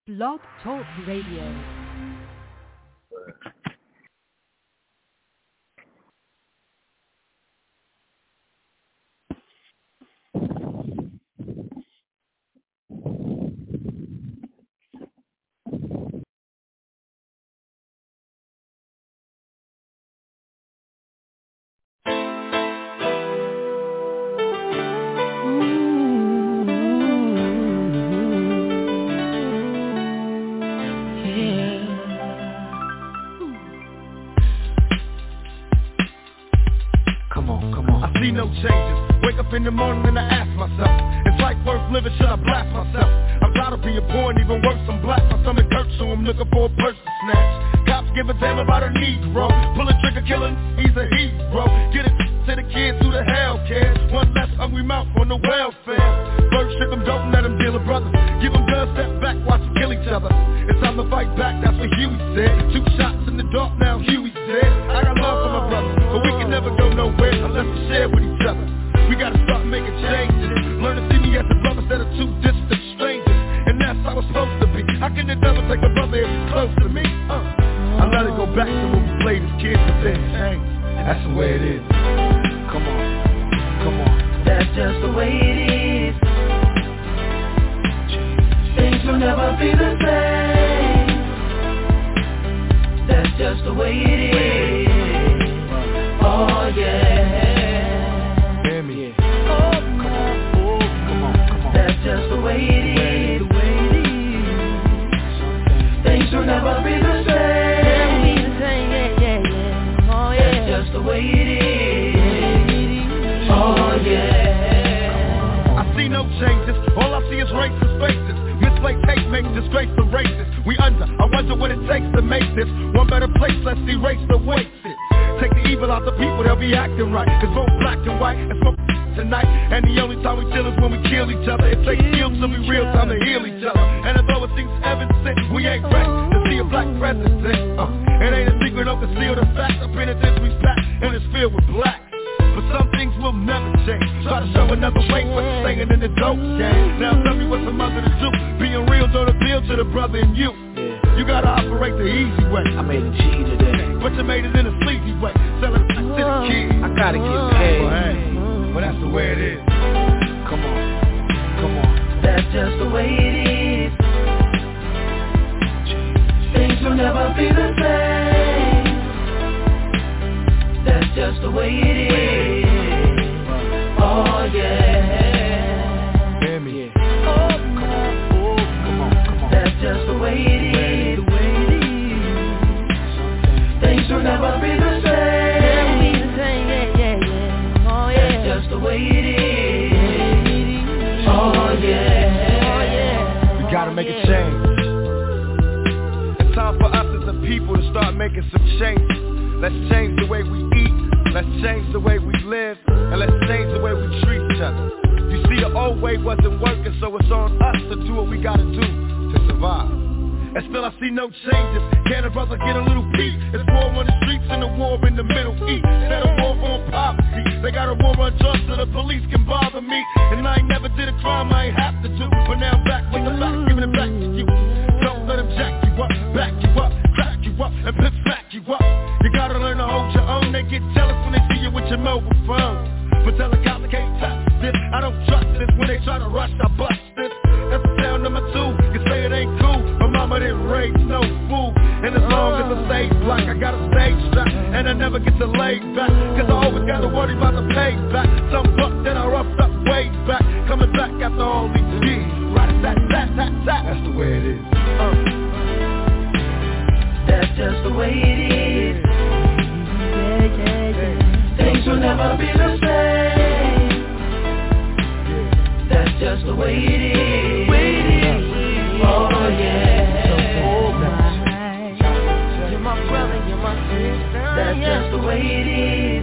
Blog Talk Radio. In the morning and I ask myself, is life worth living, should I blast myself? I'm tired of being poor and even worse, I'm black. My stomach hurts, so I'm looking for a purse to snatch. Cops give a damn about a Negro. Pull a trigger, killing, he's a hero. Get it to the kids who the hell cares. One less hungry mouth on the welfare. First ship them, don't let them deal a brother. Give them guns, step back, watch them kill each other. It's time to fight back, that's what Huey said. 2 shots in the dark, now Huey dead. I got love for my brother, but we can never go nowhere unless we share with each other. We gotta start making changes. Learn to see me as a brother instead of 2 distant strangers. And that's how it's supposed to be. How can the devil take a brother if he's close to me? I let it go back to when we played as kids, but then changed. That's the way it is. Come on, come on. That's just the way it is. Things will never be the same. That's just the way it is. Oh yeah. Just the way it is. Things will never be the same. Oh yeah. That's just the way it is. Oh yeah. I see no changes. All I see is racist faces. Misplaced hate makes disgrace the racists. We under. I wonder what it takes to make this one better place. Let's erase the wasted. Take the evil out the people, they'll be acting right. Cause both black and white and smoke tonight. And the only time we chill is when we kill each other. It takes skills to be real time to heal each other. And although it seems heaven sent, we ain't ready to see a black president. It ain't a secret, don't conceal the fact. I've been in this respect and it's filled with black. But some things will never change. Try to show another way, but you're staying in the dope game. Now tell me what's a mother to do. Being real don't appeal to the brother in you. You gotta operate the easy way. I made a G today, but you made it in a sleazy way. Selling to the kids. I gotta get paid. Well, that's the way it is. Come on, come on. That's just the way it is. Things will never be the same. That's just the way it is. Oh yeah. Hear me. Oh, come on. That's just the way it is. Things will never be the same. The way it is. Oh yeah. We gotta make a change. It's time for us as a people to start making some changes. Let's change the way we eat. Let's change the way we live. And let's change the way we treat each other. You see, the old way wasn't working, so it's on us to do what we gotta do to survive. And still I see no changes. Can a brother get a little peace? It's war on the streets and a war in the Middle East. Instead of war on poverty, they got a war on drugs so the police can bother me. And I ain't never did a crime I ain't have to do. But now I'm back with the facts, giving it back to you. Don't let them jack you up, back you up, crack you up, and pimp smack you up. You gotta learn to hold your own. They get jealous when they see you with your mobile phone. But tell the cops I can't touch this. I don't trust this. When they try to rush, I bust this. That's sound number 2. You say it ain't cool. My mama didn't raise no fool. And as long as I stay black, I got a stage strap. And I never get to lay back. Cause I always gotta worry about the payback. Some buck that I roughed up way back. Coming back after all these years. Right, that's the way it is. That's just the way it is. Things will never be the same. That's just the way it is. Oh yeah. You're my brother, you're my sister. That's just the way it is.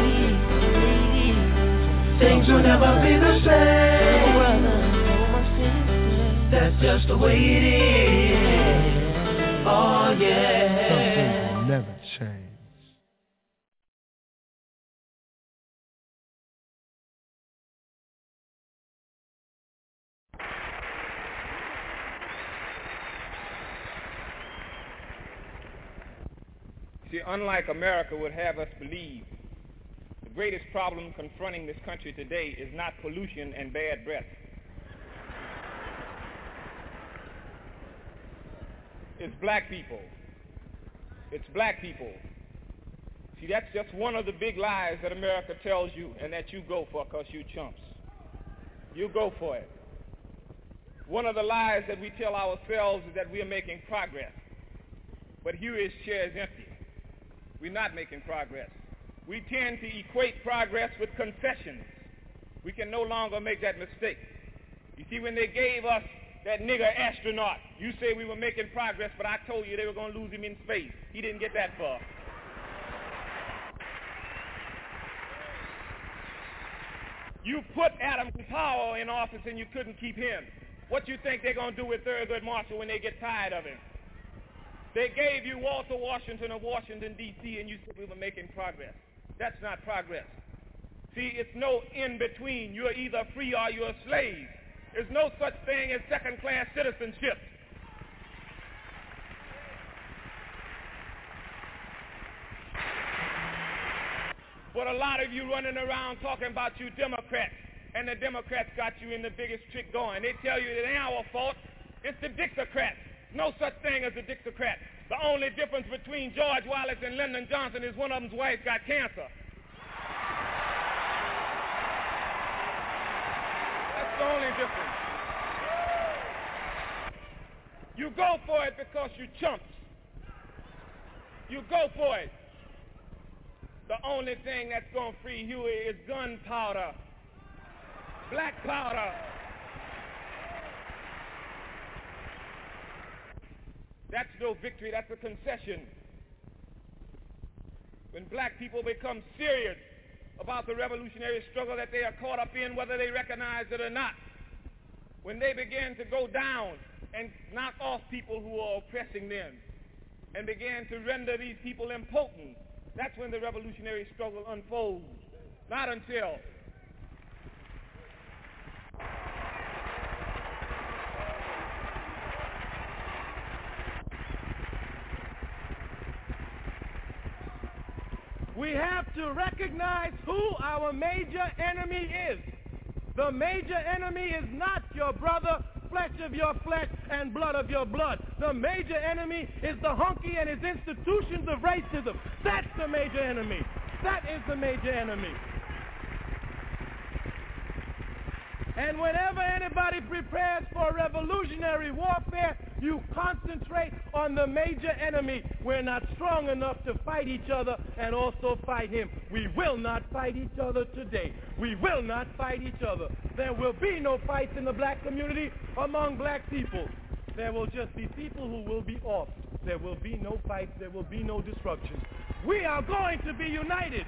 Things will never be the same. That's just the way it is. Oh yeah. Something will never change. See, unlike America would have us believe, the greatest problem confronting this country today is not pollution and bad breath. It's black people. It's black people. See, that's just one of the big lies that America tells you and that you go for because you chumps. You go for it. One of the lies that we tell ourselves is that we are making progress. But Huey's chair is empty. We're not making progress. We tend to equate progress with concessions. We can no longer make that mistake. You see, when they gave us that nigger astronaut, you say we were making progress, but I told you they were going to lose him in space. He didn't get that far. You put Adam Powell in office and you couldn't keep him. What you think they're going to do with Thurgood Marshall when they get tired of him? They gave you Walter Washington of Washington, D.C., and you said we were making progress. That's not progress. See, it's no in-between. You're either free or you're a slave. There's no such thing as second-class citizenship. But a lot of you running around talking about you Democrats, and the Democrats got you in the biggest trick going. They tell you it ain't our fault. It's the Dixiecrats. No such thing as a Dixiecrat. The only difference between George Wallace and Lyndon Johnson is one of them's wife got cancer. That's the only difference. You go for it because you chumps. You go for it. The only thing that's going to free Huey is gunpowder, black powder. That's no victory, that's a concession. When black people become serious about the revolutionary struggle that they are caught up in, whether they recognize it or not, when they begin to go down and knock off people who are oppressing them and begin to render these people impotent, that's when the revolutionary struggle unfolds. Not until. We have to recognize who our major enemy is. The major enemy is not your brother, flesh of your flesh and blood of your blood. The major enemy is the hunky and his institutions of racism. That's the major enemy. That is the major enemy. And whenever anybody prepares for revolutionary warfare, you concentrate on the major enemy. We're not strong enough to fight each other and also fight him. We will not fight each other today. We will not fight each other. There will be no fights in the black community among black people. There will just be people who will be off. There will be no fights. There will be no destruction. We are going to be united.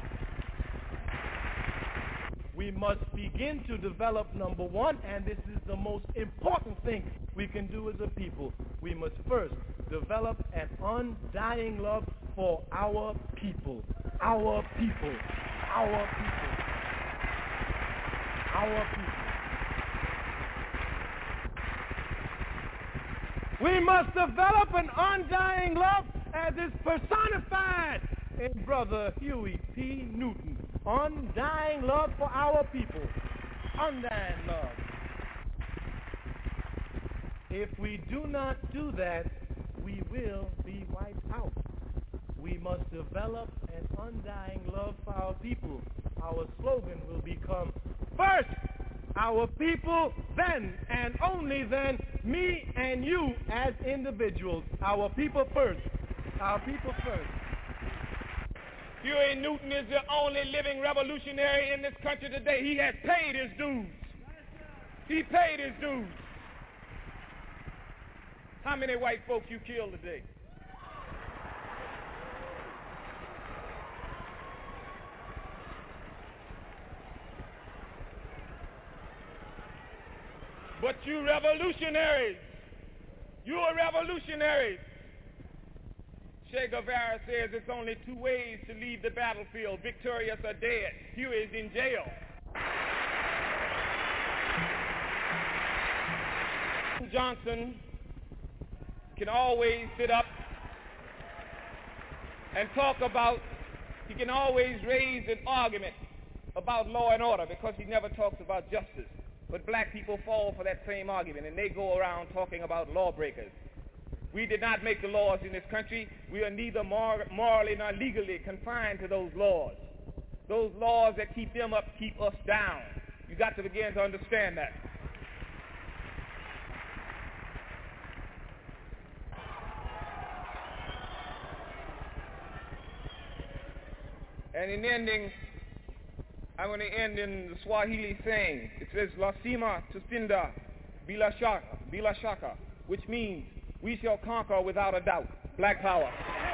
We must begin to develop, number one, and this is the most important thing we can do as a people. We must first develop an undying love for our people. Our people. Our people. Our people. We must develop an undying love as is personified in Brother Huey P. Newton. Undying love for our people. Undying love. If we do not do that, we will be wiped out. We must develop an undying love for our people. Our slogan will become, first, our people, then, and only then, me and you as individuals. Our people first. Our people first. Huey Newton is the only living revolutionary in this country today. He has paid his dues. He paid his dues. How many white folks you killed today? But you revolutionaries, you are revolutionaries. Che Guevara says it's only two ways to leave the battlefield, victorious or dead. Huey is in jail. Johnson can always sit up and talk about, he can always raise an argument about law and order because he never talks about justice. But black people fall for that same argument, and they go around talking about lawbreakers. We did not make the laws in this country. We are neither morally nor legally confined to those laws. Those laws that keep them up keep us down. You got to begin to understand that. And in ending, I'm going to end in the Swahili saying. It says, Lasima tusinda bila shaka, which means we shall conquer without a doubt. Black power.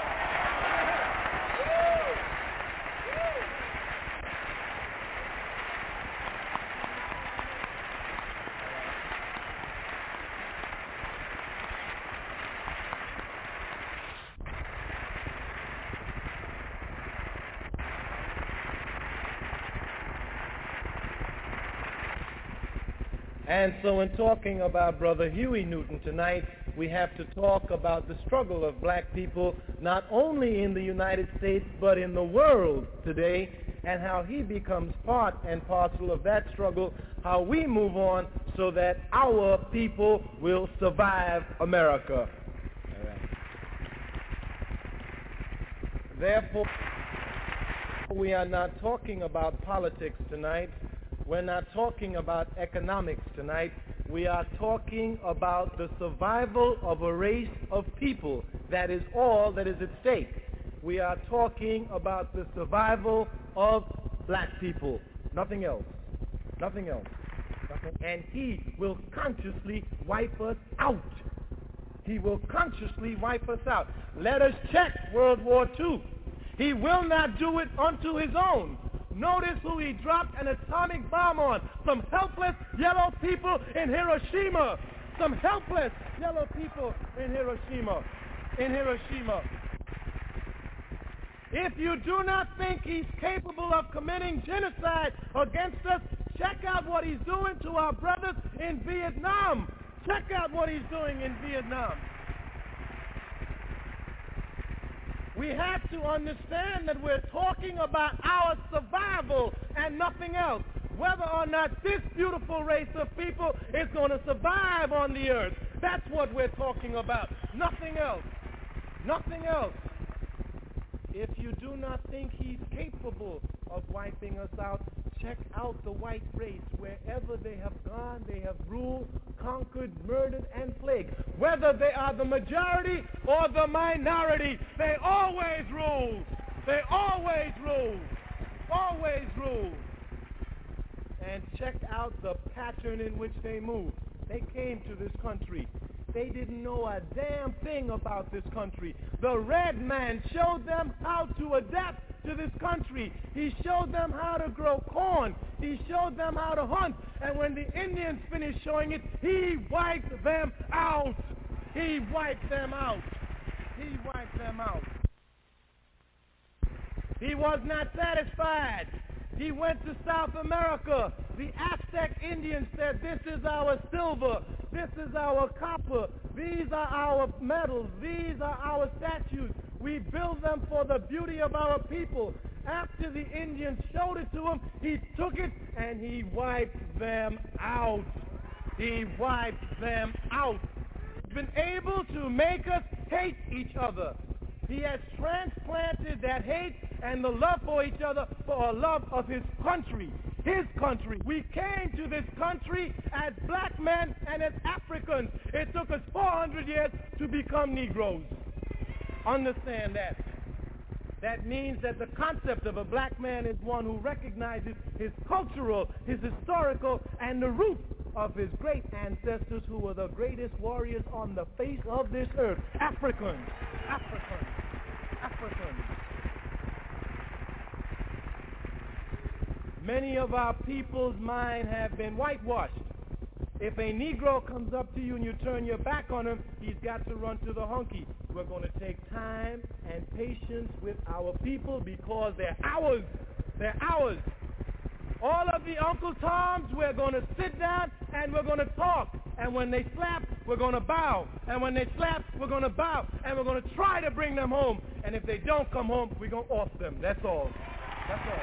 And so in talking about Brother Huey Newton tonight, we have to talk about the struggle of black people, not only in the United States, but in the world today, and how he becomes part and parcel of that struggle, how we move on so that our people will survive America. All right. Therefore, we are not talking about politics tonight. We're not talking about economics tonight. We are talking about the survival of a race of people. That is all that is at stake. We are talking about the survival of black people. Nothing else. Nothing else. Nothing. And he will consciously wipe us out. He will consciously wipe us out. Let us check World War II. He will not do it unto his own. Notice who he dropped an atomic bomb on. Some helpless yellow people in Hiroshima. Some helpless yellow people in Hiroshima. If you do not think he's capable of committing genocide against us, check out what he's doing to our brothers in Vietnam. Check out what he's doing in Vietnam. We have to understand that we're talking about our survival and nothing else. Whether or not this beautiful race of people is going to survive on the earth. That's what we're talking about. Nothing else. Nothing else. If you do not think he's capable of wiping us out, check out the white race. Wherever they have gone, they have ruled, conquered, murdered, and plagued. Whether they are the majority or the minority, they always rule. They always rule. Always rule. And check out the pattern in which they move. They came to this country. They didn't know a damn thing about this country. The red man showed them how to adapt to this country. He showed them how to grow corn. He showed them how to hunt. And when the Indians finished showing it, he wiped them out. He wiped them out. He wiped them out. He was not satisfied. He went to South America. The Aztec Indians said, this is our silver. This is our copper. These are our metals. These are our statues. We build them for the beauty of our people. After the Indians showed it to him, he took it and he wiped them out. He wiped them out. He's been able to make us hate each other. He has transplanted that hate and the love for each other for a love of his country. His country. We came to this country as black men and as Africans. It took us 400 years to become Negroes. Understand that. That means that the concept of a black man is one who recognizes his cultural, his historical, and the roots of his great ancestors who were the greatest warriors on the face of this earth. Africans. Africans. Africans. Many of our people's minds have been whitewashed. If a Negro comes up to you and you turn your back on him, he's got to run to the hunky. We're going to take time and patience with our people because they're ours. They're ours. All of the Uncle Toms, we're going to sit down and we're going to talk. And when they slap, we're going to bow. And when they slap, we're going to bow. And we're going to try to bring them home. And if they don't come home, we're going to off them. That's all. That's all.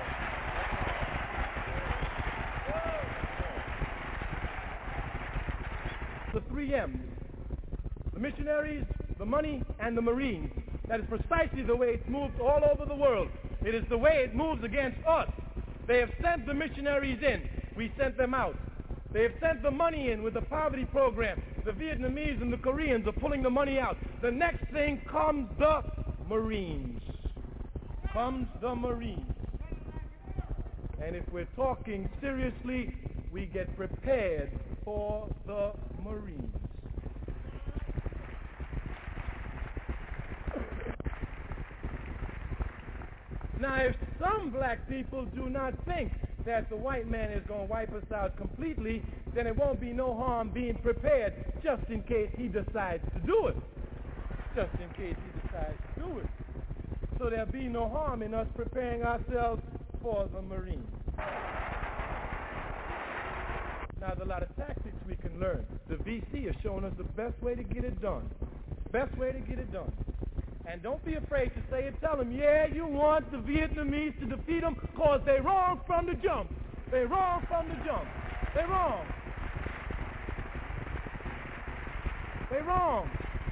The 3 M's. The missionaries, the money, and the Marines. That is precisely the way it's moved all over the world. It is the way it moves against us. They have sent the missionaries in. We sent them out. They have sent the money in with the poverty program. The Vietnamese and the Koreans are pulling the money out. The next thing comes the Marines. Comes the Marines. And if we're talking seriously, we get prepared for the Marines. Now, if some black people do not think that the white man is going to wipe us out completely, then it won't be no harm being prepared just in case he decides to do it. Just in case he decides to do it. So there'll be no harm in us preparing ourselves for the Marines. Now, there's a lot of tactics we can learn. The VC has shown us the best way to get it done. Best way to get it done. And don't be afraid to say it. Tell them, yeah, you want the Vietnamese to defeat them because they're wrong from the jump. They're wrong from the jump. They're wrong. They're wrong.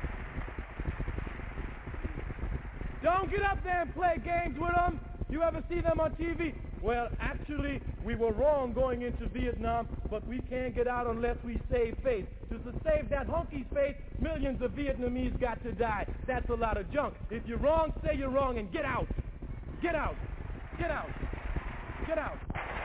Don't get up there and play games with them. You ever see them on TV? Well, actually, we were wrong going into Vietnam, but we can't get out unless we save face. To save that hunky's face, millions of Vietnamese got to die. That's a lot of junk. If you're wrong, say you're wrong and get out. Get out. Get out. Get out.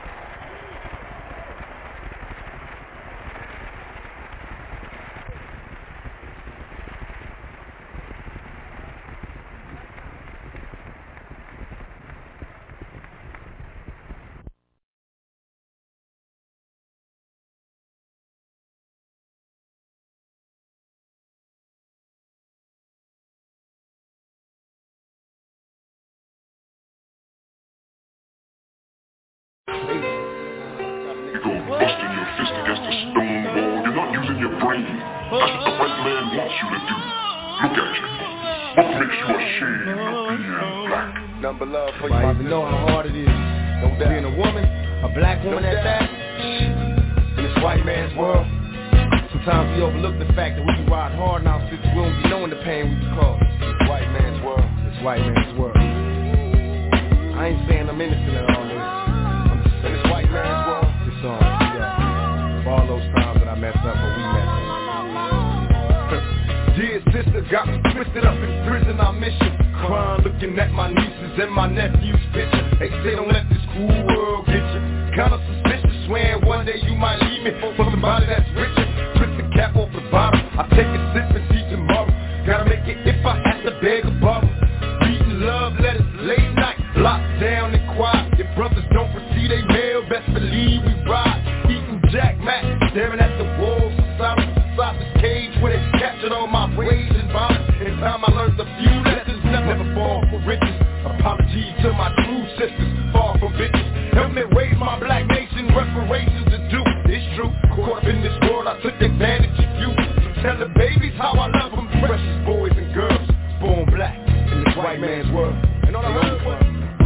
Number love for you. I even know how hard it is. Being a woman, a black woman at that, in this white man's world. Sometimes we overlook the fact that we can ride hard in our cities. We don't be knowing the pain we be caused. This white man's world. This white man's world. I ain't saying I'm innocent at all this. I'm just saying this white man's world. This song, yeah. For all those times that I messed up or we messed up. Dear sister, got me twisted up in prison, I miss you. Crying, looking at my nieces and my nephews' picture. They say don't let this cool world get you. Kinda suspicious, swearing one day you might leave me for somebody that's richer. Twist the cap off the bottom, I take a sip and see tomorrow. Gotta make it if I have to beg a bottle. Reading love letters late night, locked down and quiet. If brothers don't receive they mail, best believe we ride. Eating Jack Mac, staring at the walls inside this cage where they captured all my rage and violence. In time I learned a few lessons, never fall for riches. Apologies to my true sisters, far from bitches. Help me raise my black nation, reparations to do. It's true, caught up in this world, I took advantage of you. So tell the babies how I love them, precious boys and girls, born black in this white man's world. And all I heard was,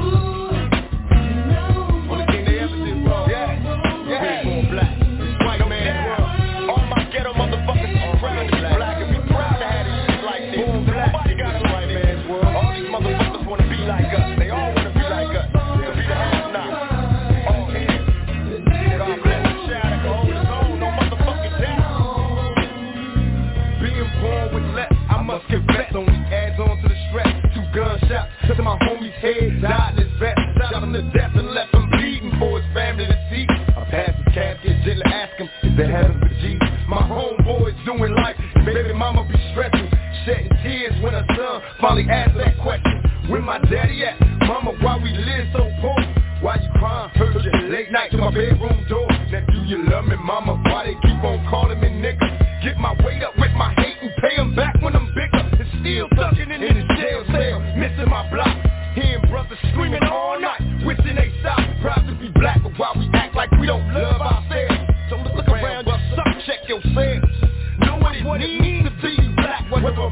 only thing they ever did was, yeah, born black, this white man's world. All my ghetto motherfuckers are proud to be black and be proud to have these shit like this. Born black, nobody got a white man's world. All these motherfuckers wanna be like us, they all wanna be like us, to be the have-nots. All here, God bless the child that can hold his own, no motherfucking doubt. Being born with less, I must confess, only adds on to the stress. 2 gunshots to my homie's head, died in his vest. Shot him to death and left him bleeding for his family to see. I passed his casket, gently ask him, is there heaven for G? My homeboy's doing life, baby mama be stressing, shedding tears when her son finally asked that question. Where my daddy at? Mama, why we live so poor? Why you crying? Heard you late night to my bedroom door. Now do you love me, mama? Why they keep on calling me nigga? Get my weight up with my hate and pay them back when I'm bigger. And still thugging in his jail cell, missing my block. Hearing brothers screaming all night, wishing they stop. Proud to be black, but why we act like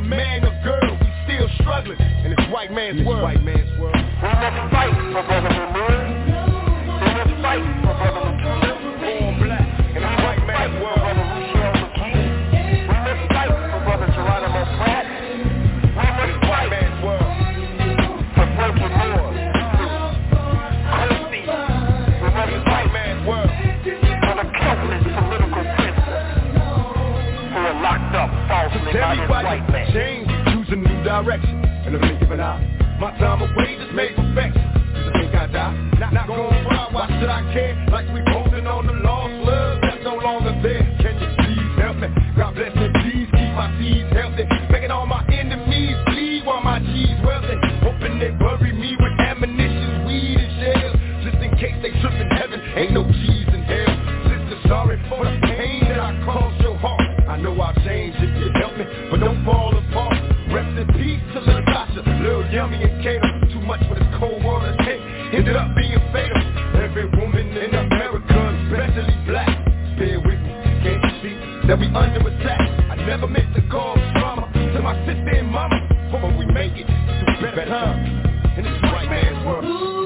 man or girl, we still struggling in this white man's world. We must fight for brother Lemur. We must fight for brother Lemur. Born black in this white man's world. Brother Rochelle McKee. We must fight for brother Geronimo Pratt. We must fight man's world for broken laws. Christy. We must fight man's world for the countless political prisoners who are locked up falsely by this white man. Change, choose a new direction, and I'm giving out. My time away just made perfection. Cause I think I die. Not going wild, why should I care? Like we holding on to lost love that's no longer there. Can you please help me? God bless me, please keep my seeds healthy. Making all my enemies bleed while my G's wealthy. Hoping they bury me with ammunition, weed and shells. Just in case they trip in heaven, ain't no G's in hell. Sister, sorry for the pain that I caused your heart. I know I'll change if you help me, but don't fall apart. Rest in peace to Lil Tasha, Lil Yummy and Kato. Too much for this cold war to take, ended up being fatal. Every woman in America, especially black, bear with me, can't you see that we under attack? I never meant to cause drama to my sister and mama, but when we make it to better times in this white man's world.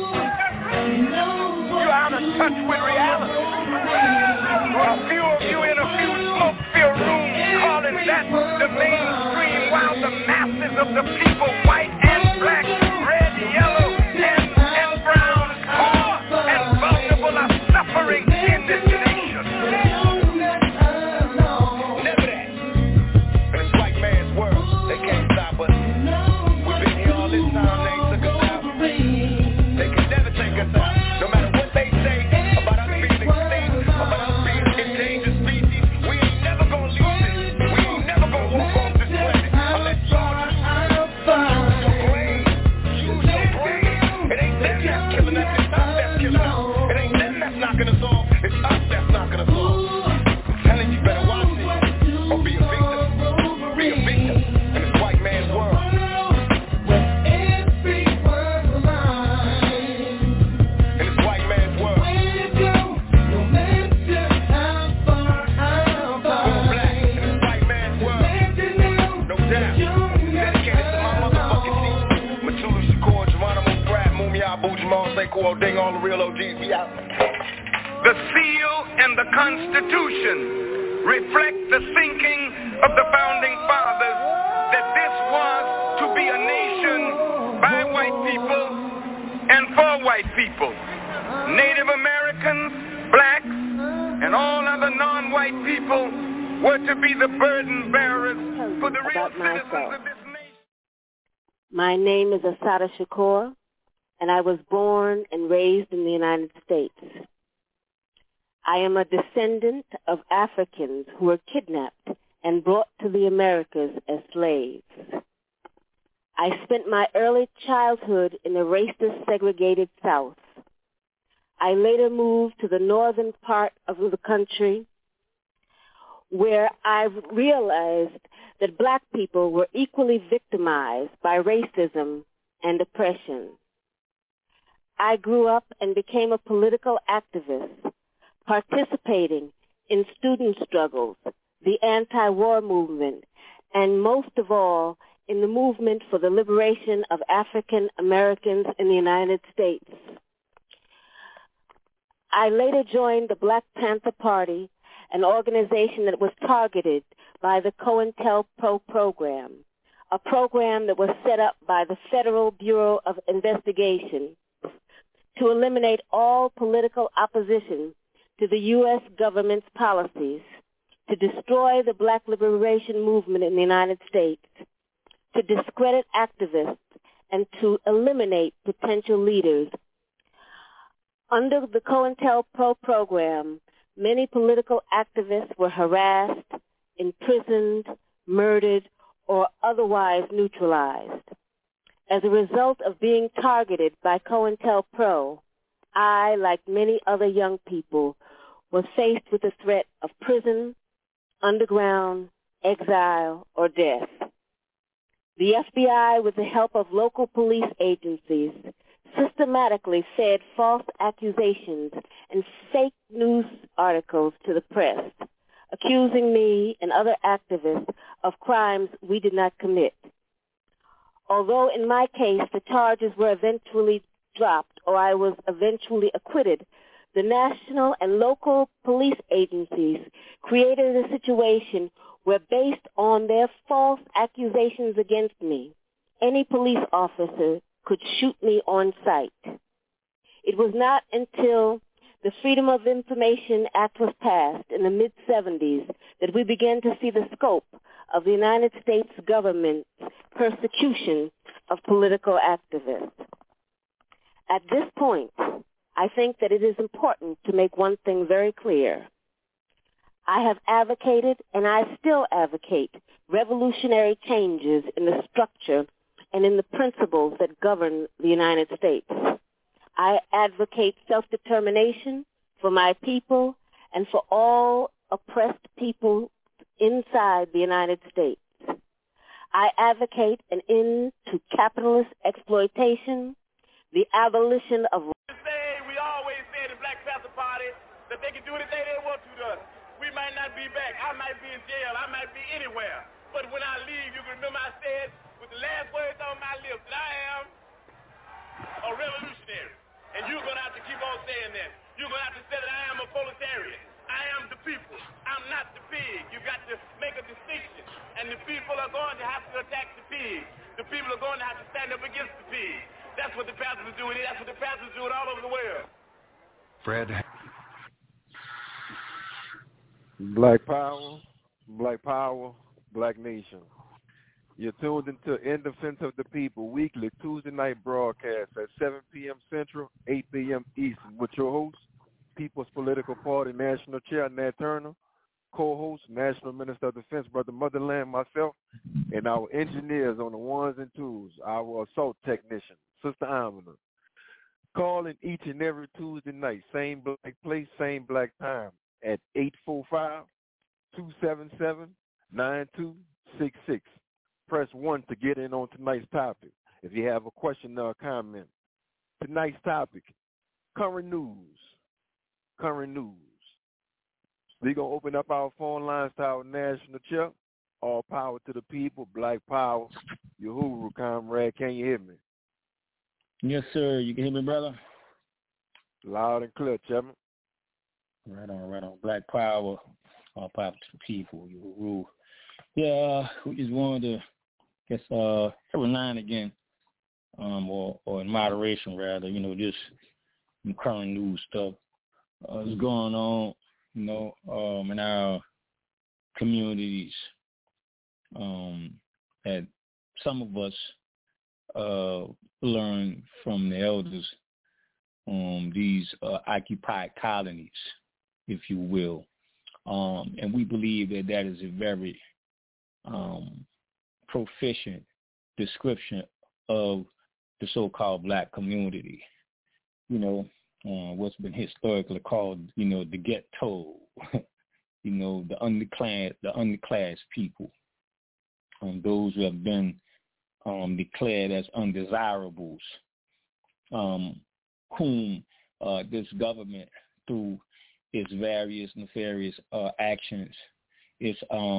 You're out of touch with reality. A few of you in a few smoke-filled rooms calling that the mainstream, while the masses of the people, white and black, red, yellow, and brown, poor and vulnerable, are suffering in this nation. Never that. In this white man's world, they can't stop us. We've been here all this time, they ain't took us out. They can never take us out. No matter what they say about us being extinct, about us being endangered species, we ain't never gonna lose it. We ain't never gonna walk off this planet unless y'all use your brain. Use your brain. It ain't them that's killing us, it's us that's killing us. It ain't them that's knocking us off, it's us that's knocking us off. I'm telling you, better watch it or be a victim. Be a victim in this white man's world. In this white man's world. Born black in this white man's world. No doubt. Dedicated to my motherfucking team. Matulu Shakur, Geronimo Pratt, Mumia Abu Jamal, Sekou Oding, all the real OGs, we out. The seal and the Constitution reflect the thinking of the founding fathers that this was to be a nation by white people and for white people. Native Americans, blacks, and all other non-white people were to be the burden bearers for the real citizens of this nation. My name is Assata Shakur, and I was born and raised in the United States. I am a descendant of Africans who were kidnapped and brought to the Americas as slaves. I spent my early childhood in the racist segregated South. I later moved to the northern part of the country where I realized that black people were equally victimized by racism and oppression. I grew up and became a political activist, participating in student struggles, the anti-war movement, and most of all, in the movement for the liberation of African Americans in the United States. I later joined the Black Panther Party, an organization that was targeted by the COINTELPRO program, a program that was set up by the Federal Bureau of Investigation to eliminate all political opposition to the U.S. government's policies, to destroy the black liberation movement in the United States, to discredit activists, and to eliminate potential leaders. Under the COINTELPRO program, many political activists were harassed, imprisoned, murdered, or otherwise neutralized. As a result of being targeted by COINTELPRO, I, like many other young people, was faced with the threat of prison, underground, exile, or death. The FBI, with the help of local police agencies, systematically fed false accusations and fake news articles to the press, accusing me and other activists of crimes we did not commit. Although in my case the charges were eventually dropped or I was eventually acquitted, the national and local police agencies created a situation where, based on their false accusations against me, any police officer could shoot me on sight. It was not until the Freedom of Information Act was passed in the mid-'70s that we began to see the scope of the United States government's persecution of political activists. At this point, I think that it is important to make one thing very clear. I have advocated, and I still advocate, revolutionary changes in the structure and in the principles that govern the United States. I advocate self-determination for my people and for all oppressed people inside the United States. I advocate an end to capitalist exploitation, the abolition of... We always say in the Black Panther Party that they can do anything they want to us. We might not be back. I might be in jail. I might be anywhere. But when I leave, you can remember I said with the last words on my lips that I am a revolutionary. And you're going to have to keep on saying that. You're going to have to say that I am a proletarian. I am the people. I'm not the pig. You got to make a distinction. And the people are going to have to attack the pig. The people are going to have to stand up against the pig. That's what the Panthers are doing. That's what the Panthers are doing all over the world. Fred. Black Power, Black Nation. You're tuned into In Defense of the People weekly Tuesday night broadcast at 7 p.m. Central, 8 p.m. Eastern with your host, People's Political Party National Chair Nat Turner, co-host, National Minister of Defense Brother Motherland, myself, and our engineers on the ones and twos, our assault technician, Sister Amina. Calling each and every Tuesday night, same black place, same black time, at 845-277-9266. Press 1 to get in on tonight's topic if you have a question or a comment. Tonight's topic, current news. We're going to open up our phone lines to our national chair. All power to the people, Black Power. Uhuru, comrade, can you hear me? Yes, sir. You can hear me, brother? Loud and clear, Chairman. Right on. Black Power, all power to the people, Uhuru. Yeah, we just wanted to, every now and again, or in moderation, rather, just current news stuff is going on, in our communities, that some of us learn from the elders, these occupied colonies, if you will. And we believe that is a very proficient description of the so-called black community. What's been historically called, the ghetto, the underclass people, those who have been declared as undesirables, whom this government, through its various nefarious actions, is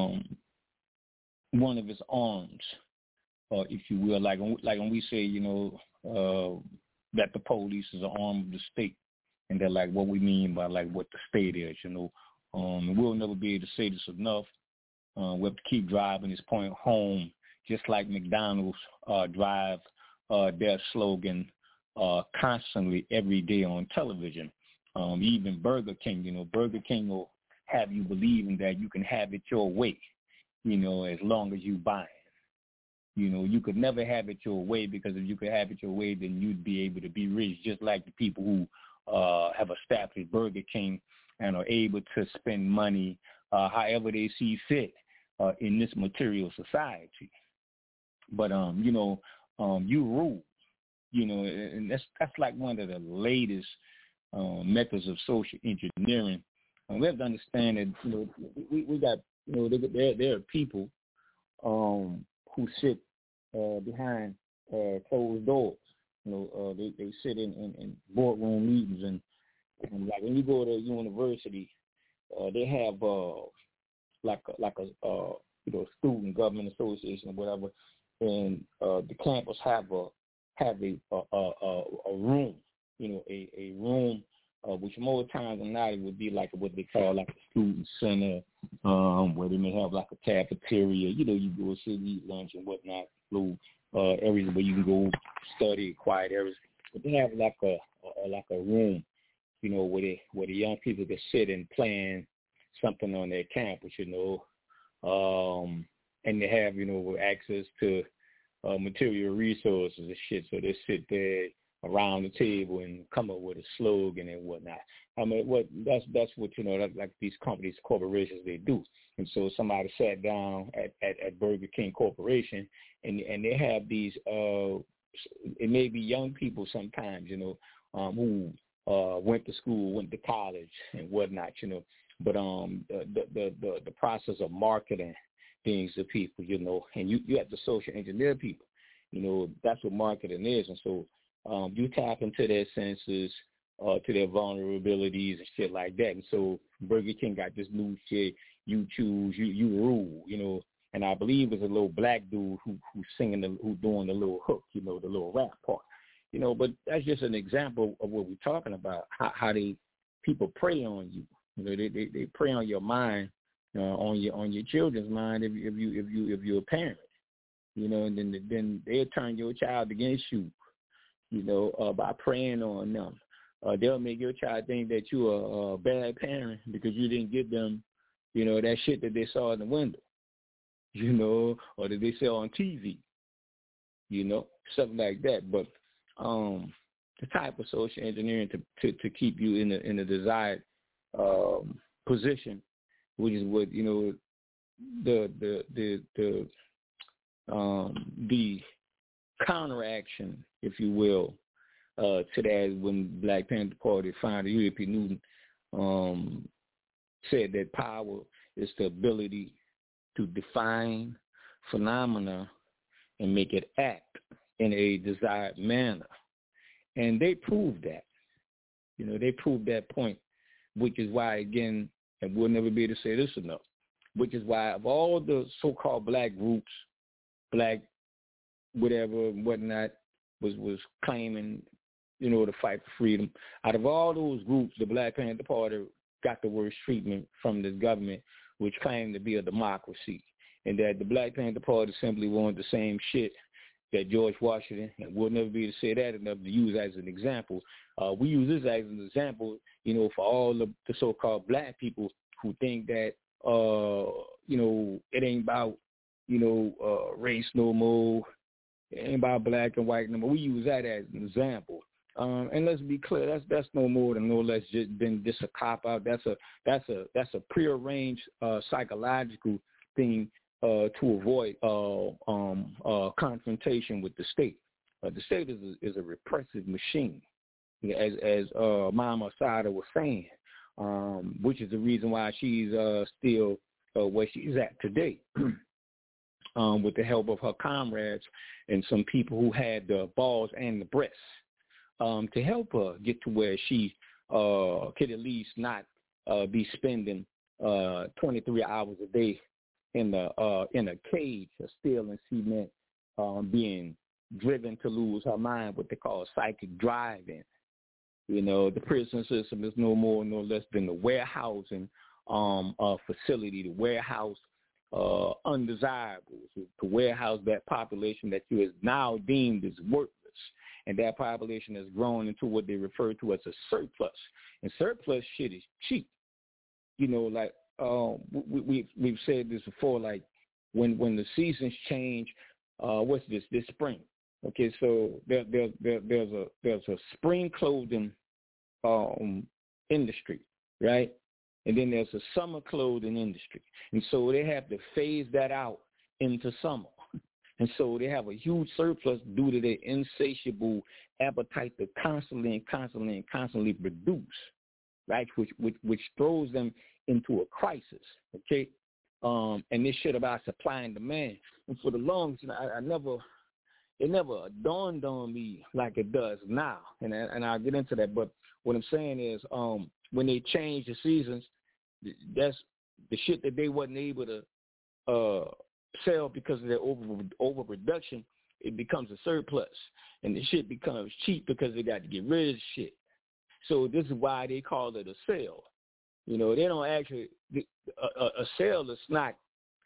one of its arms, if you will. Like when we say, that the police is an arm of the state, and that like what we mean by like what the state is, we'll never be able to say this enough. We have to keep driving this point home, just like McDonald's drive their slogan constantly every day on television. Even Burger King, Burger King will have you believing that you can have it your way, as long as you buy it. You could never have it your way, because if you could have it your way, then you'd be able to be rich, just like the people who have established Burger King and are able to spend money however they see fit in this material society. But you rule, and that's like one of the latest methods of social engineering. And we have to understand that we got there are people who sit behind closed doors. They sit in boardroom meetings, and like when you go to university, they have like a student government association or whatever, and the campus have a room, a room, which more times than not it would be like what they call like a student center, where they may have like a cafeteria. You go sit and eat lunch and whatnot, little areas where you can go study, quiet areas. But they have like a room, where the young people can sit and plan something on their campus, and they have access to material resources and shit. So they sit there around the table and come up with a slogan and whatnot. I mean, that's what like these companies, corporations, they do. And so somebody sat down at Burger King Corporation, and they have these. It may be young people sometimes, who went to school, went to college, and whatnot, But the process of marketing things to people, and you have to social engineer people. That's what marketing is. And so you tap into their senses, to their vulnerabilities and shit like that. And so Burger King got this new shit, you choose, you rule, And I believe it's a little black dude who's singing, who's doing the little hook, the little rap part. But that's just an example of what we're talking about, how people prey on you. They prey on your mind, on your children's mind if you're a parent, and then they'll turn your child against you, by preying on them. They'll make your child think that you're a bad parent because you didn't give them, that shit that they saw in the window, or that they saw on TV, something like that. But the type of social engineering to keep you in the desired position, which is what the counteraction, if you will, to that when Black Panther Party founder U.P. Newton said that power is the ability to define phenomena and make it act in a desired manner. And they proved that. They proved that point, which is why, again, and we'll never be able to say this enough, which is why of all the so-called black groups, black whatever and whatnot, was claiming, to fight for freedom, out of all those groups, the Black Panther Party got the worst treatment from this government, which claimed to be a democracy, and that the Black Panther Party simply wanted the same shit that George Washington, and we'll never be able to say that enough to use as an example. We use this as an example, for all the so-called black people who think that, it ain't about, race no more. It ain't about black and white no more. We use that as an example. And let's be clear, that's no more than no less than just a cop out. That's a prearranged psychological thing to avoid confrontation with the state. The state is a repressive machine, as Mama Sada was saying, which is the reason why she's still where she's at today, with the help of her comrades and some people who had the balls and the breasts to help her get to where she could at least not be spending 23 hours a day in a cage of steel and cement, being driven to lose her mind, what they call psychic driving. The prison system is no more, no less than the warehousing facility, the warehouse undesirables, to warehouse that population that you has now deemed as worthless. And that population has grown into what they refer to as a surplus. And surplus shit is cheap. Like we've said this before, like when the seasons change, what's this spring? Okay, so there's a spring clothing industry, right? And then there's a summer clothing industry. And so they have to phase that out into summer. And so they have a huge surplus due to their insatiable appetite to constantly produce, right? Which throws them into a crisis, okay? And this shit about supply and demand. And for the longest, it never dawned on me like it does now. And I'll get into that. But what I'm saying is, when they change the seasons, that's the shit that they wasn't able to sell because of their overproduction, it becomes a surplus, and the shit becomes cheap because they got to get rid of shit. So this is why they call it a sale. You know, they don't actually a sale is not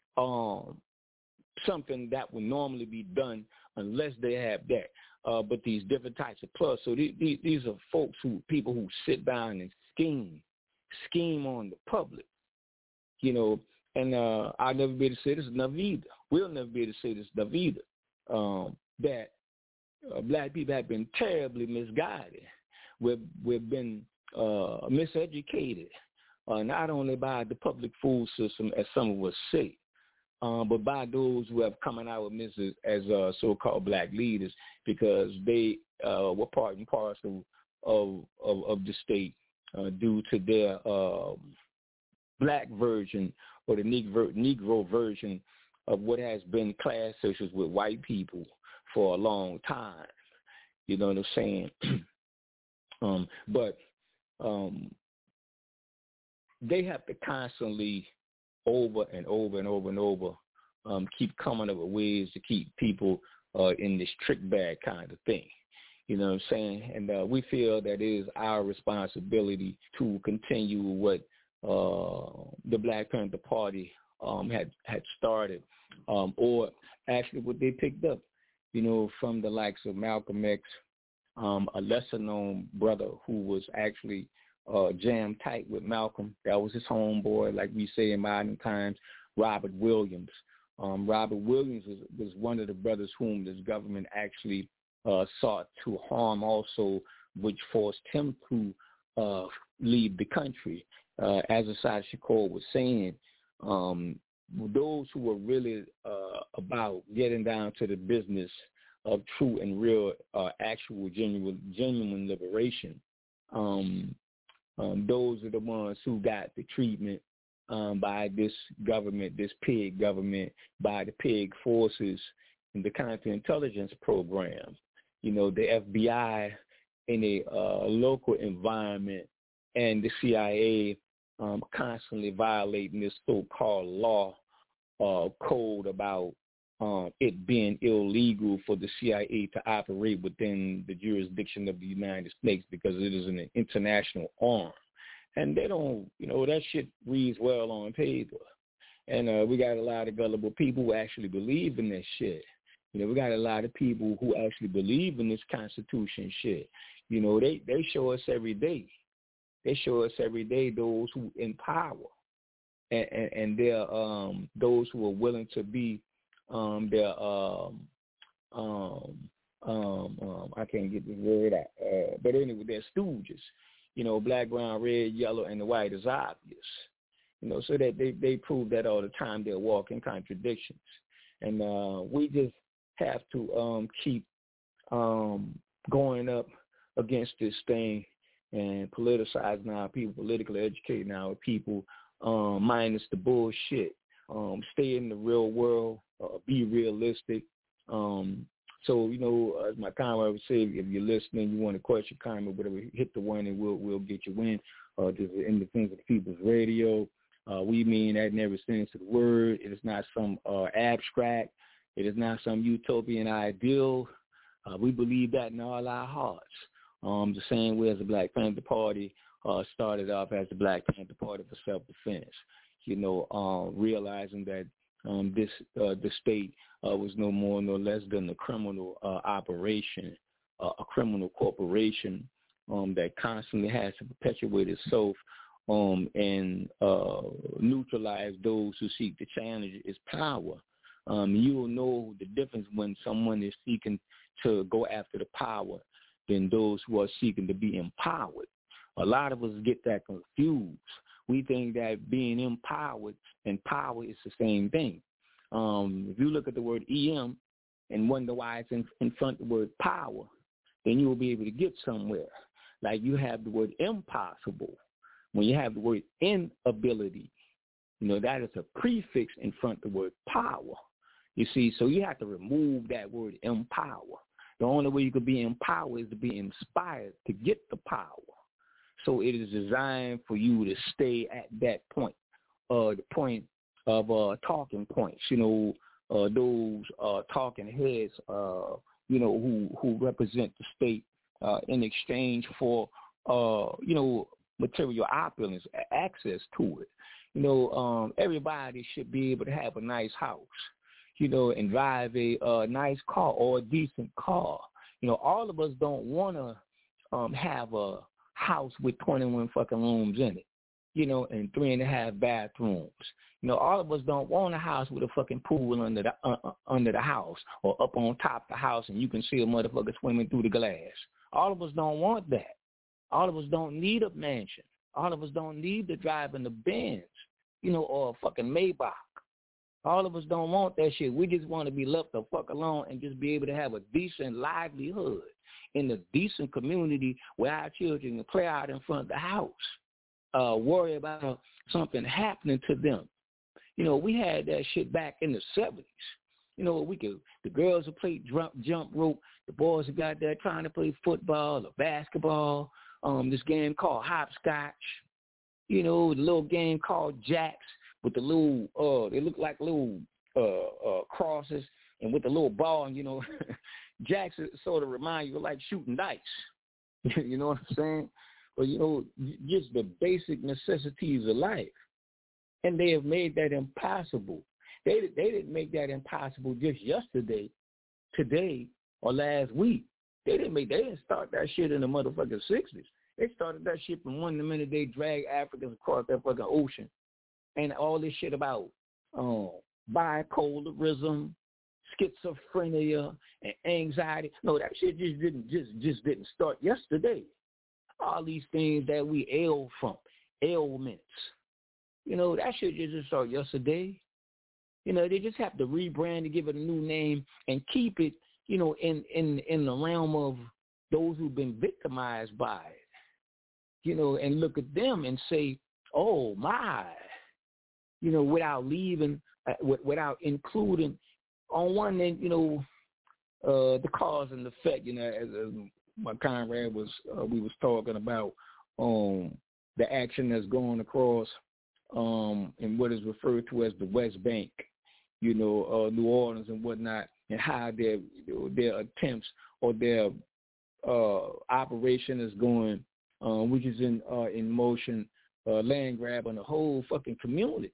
something that would normally be done unless they have that. But these different types of plus. So these are people who sit down and scheme on the public. You know, and I'll never be able to say this enough either. We'll never be able to say this enough either. That black people have been terribly misguided. We've been miseducated, not only by the public food system, as some of us say, but by those who have come out with misses as so-called black leaders, because they were part and parcel of the state due to their black version or the Negro version of what has been class issues with white people for a long time. You know what I'm saying? But they have to constantly over and over and over and over keep coming up with ways to keep people in this trick bag kind of thing. You know what I'm saying? And we feel that it is our responsibility to continue what the Black Panther Party had started, or actually what they picked up, you know, from the likes of Malcolm X, a lesser-known brother who was actually jammed tight with Malcolm. That was his homeboy, like we say in modern times, Robert Williams. Robert Williams was one of the brothers whom this government actually sought to harm also, which forced him to leave the country. As Assad Shakur was saying, those who were really about getting down to the business of true and real, actual, genuine liberation, those are the ones who got the treatment by this government, this pig government, by the pig forces and the counterintelligence program. You know, the FBI in a local environment and the CIA constantly violating this so-called law code about it being illegal for the CIA to operate within the jurisdiction of the United States because it is an international arm. And they don't, you know, that shit reads well on paper. And we got a lot of gullible people who actually believe in this shit. You know, we got a lot of people who actually believe in this Constitution shit. You know, they show us every day. They show us every day those who in power, and they're those who are willing to be I can't get the word out, but anyway, they're stooges. You know, black, brown, red, yellow, and the white is obvious. You know, so that they prove that all the time. They're walking contradictions, and we just have to keep going up against this thing and politicizing our people, politically educating our people, minus the bullshit. Stay in the real world, be realistic. So, you know, as my comrade would say, if you're listening, you want to question, comment, whatever, hit the one and we'll get you in. This is Independence of the People's Radio. We mean that in every sense of the word. It is not some abstract. It is not some utopian ideal. We believe that in all our hearts. The same way as the Black Panther Party started off as the Black Panther Party for self-defense. You know, realizing that the state was no more nor less than a criminal operation, a criminal corporation that constantly has to perpetuate itself and neutralize those who seek to challenge its power. You will know the difference when someone is seeking to go after the power than those who are seeking to be empowered. A lot of us get that confused. We think that being empowered and power is the same thing. If you look at the word EM and wonder why it's in front of the word power, then you will be able to get somewhere. Like you have the word impossible. When you have the word inability, you know, that is a prefix in front of the word power. You see, so you have to remove that word empower. The only way you could be empowered is to be inspired to get the power. So it is designed for you to stay at that point, the point of talking points, those talking heads, who represent the state in exchange for, material opulence, access to it. Everybody should be able to have a nice house, and drive a nice car or a decent car. All of us don't want to have a house with 21 fucking rooms in it, and 3.5 bathrooms. All of us don't want a house with a fucking pool under the house or up on top of the house and you can see a motherfucker swimming through the glass. All of us don't want that. All of us don't need a mansion. All of us don't need to drive in the Benz, or a fucking Maybach. All of us don't want that shit. We just want to be left the fuck alone and just be able to have a decent livelihood in a decent community where our children can play out in front of the house, worry about something happening to them. We had that shit back in the 70s. The girls would play jump rope, the boys who got there trying to play football or basketball, this game called hopscotch, the little game called jacks with the little, they look like little crosses, and with the little ball, jacks sort of remind you of like shooting dice. You know what I'm saying? But, just the basic necessities of life. And they have made that impossible. They didn't make that impossible just yesterday, today, or last week. They didn't start that shit in the motherfucking 60s. They started that shit from the minute they dragged Africans across that fucking ocean. And all this shit about bipolarism, schizophrenia, and anxiety. No, that shit just didn't start yesterday. All these things that we ail from, ailments. That shit just started yesterday. They just have to rebrand and give it a new name and keep it, in the realm of those who've been victimized by it. And look at them and say, oh my, without leaving, without including on one end, the cause and effect, as my comrade we was talking about the action that's going across in what is referred to as the West Bank, New Orleans and whatnot, and how their attempts or their operation is going, which is in motion, land grab on the whole fucking community.